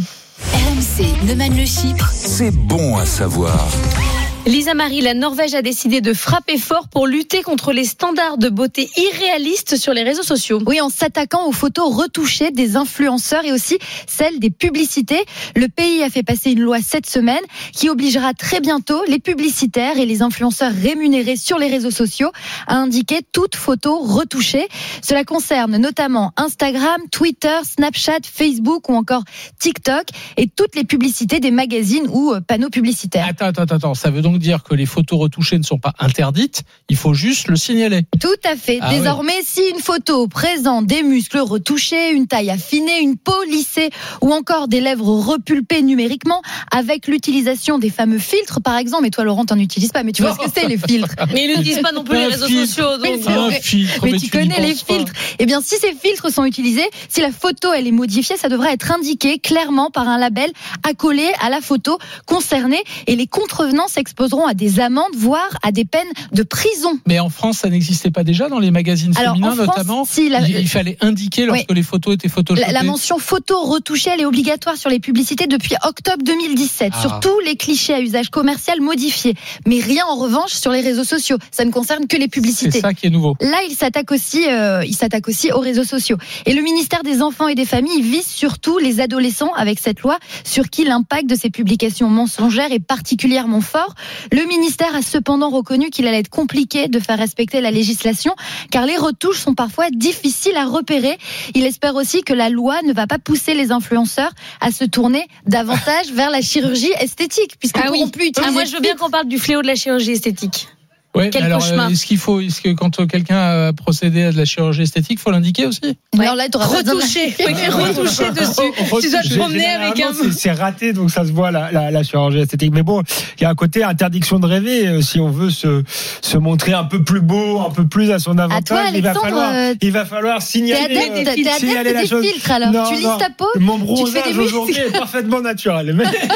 RMC Neumann le Chypre. C'est bon à savoir. Lisa Marie, la Norvège a décidé de frapper fort pour lutter contre les standards de beauté irréalistes sur les réseaux sociaux. Oui, en s'attaquant aux photos retouchées des influenceurs et aussi celles des publicités. Le pays a fait passer une loi cette semaine qui obligera très bientôt les publicitaires et les influenceurs rémunérés sur les réseaux sociaux à indiquer toute photo retouchée. Cela concerne notamment Instagram, Twitter, Snapchat, Facebook ou encore TikTok et toutes les publicités des magazines ou panneaux publicitaires. Attends, ça veut donc dire que les photos retouchées ne sont pas interdites, il faut juste le signaler. Tout à fait. Désormais, si une photo présente des muscles retouchés, une taille affinée, une peau lissée ou encore des lèvres repulpées numériquement avec l'utilisation des fameux filtres, par exemple, mais toi Laurent, t'en utilises pas, mais tu vois ce que c'est les filtres. Mais ils n'utilisent pas non plus les réseaux sociaux. Donc... Mais tu connais les filtres. Eh bien, si ces filtres sont utilisés, si la photo elle est modifiée, ça devrait être indiqué clairement par un label accolé à la photo concernée et les contrevenants s'exposeront à des amendes, voire à des peines de prison. Mais en France, ça n'existait pas déjà dans les magazines féminins, notamment. Il fallait indiquer lorsque les photos étaient photoshopées. La mention photo retouchée, elle est obligatoire sur les publicités depuis octobre 2017, sur tous les clichés à usage commercial modifiés. Mais rien en revanche sur les réseaux sociaux. Ça ne concerne que les publicités. C'est ça qui est nouveau. Là, il s'attaque aussi aux réseaux sociaux. Et le ministère des Enfants et des Familles vise surtout les adolescents avec cette loi sur qui l'impact de ces publications mensongères est particulièrement fort. Le ministère a cependant reconnu qu'il allait être compliqué de faire respecter la législation car les retouches sont parfois difficiles à repérer. Il espère aussi que la loi ne va pas pousser les influenceurs à se tourner davantage vers la chirurgie esthétique puisqu'ils pourront plus utiliser. Moi je veux bien qu'on parle du fléau de la chirurgie esthétique. Oui, alors est-ce que quand quelqu'un a procédé à de la chirurgie esthétique, il faut l'indiquer aussi? Alors là, retoucher, retoucher dessus. Tu dois te promener avec un. C'est raté, donc ça se voit la chirurgie esthétique. Mais bon, il y a un côté interdiction de rêver. Si on veut se montrer un peu plus beau, un peu plus à son avantage, il va falloir signaler. T'es adepte des filtres alors. Non, tu lisses ta peau. Mon bronzage aujourd'hui est parfaitement naturel.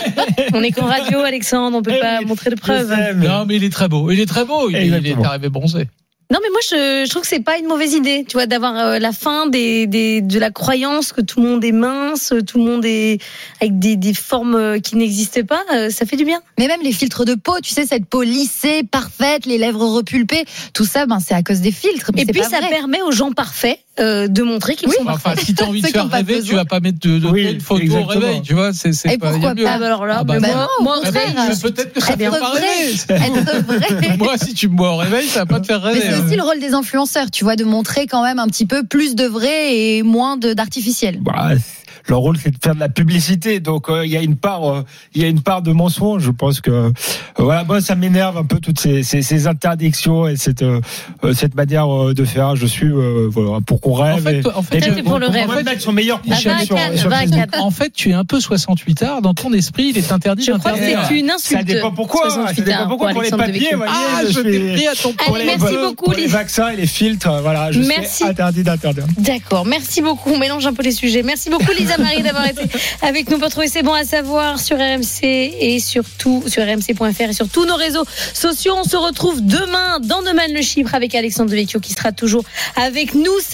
On est qu'en radio, Alexandre, on peut pas montrer de preuves. Non, mais il est très beau. Il est très beau. Il est arrivé bronzé. Non, mais moi, je trouve que c'est pas une mauvaise idée, tu vois, d'avoir la fin de la croyance que tout le monde est mince, tout le monde est avec des formes qui n'existaient pas. Ça fait du bien. Mais même les filtres de peau, tu sais, cette peau lissée, parfaite, les lèvres repulpées, tout ça, c'est à cause des filtres. Mais et puis, ça permet aux gens parfaits de montrer qu'ils sont parfaits. Si t'as envie de faire rêver, tu vas pas mettre une photo exactement. au réveil, tu vois. C'est et pas pourquoi mieux. pas alors là, moi, peut-être que ça ne fait pas rêver. Moi, si tu me vois au réveil, ça va pas te faire rêver. Mais c'est aussi le rôle des influenceurs, tu vois, de montrer quand même un petit peu plus de vrai et moins d'artificiel. Leur rôle, c'est de faire de la publicité, donc il y a une part de mensonge. Je pense que moi, ça m'énerve un peu toutes ces interdictions et cette manière de faire. Je suis pour qu'on rêve. En fait, c'est pour le rêve. On va mettre son meilleur pitch sur Facebook. En fait, tu es un peu 68 art. Dans ton esprit, il est interdit. Je crois que c'est une insulte. Ça dépend pourquoi. Pour les papiers. Je t'ai pris à ton merci beaucoup, pour les vaccins et les filtres. Voilà, je suis interdit d'interdire. D'accord. Merci beaucoup. On mélange un peu les sujets. Merci beaucoup, Lisa Marie, d'avoir été avec nous pour trouver C'est bon à savoir sur RMC et surtout sur rmc.fr et sur tous nos réseaux sociaux. On se retrouve demain dans Demain le Chypre avec Alexandre Devecchio qui sera toujours avec nous.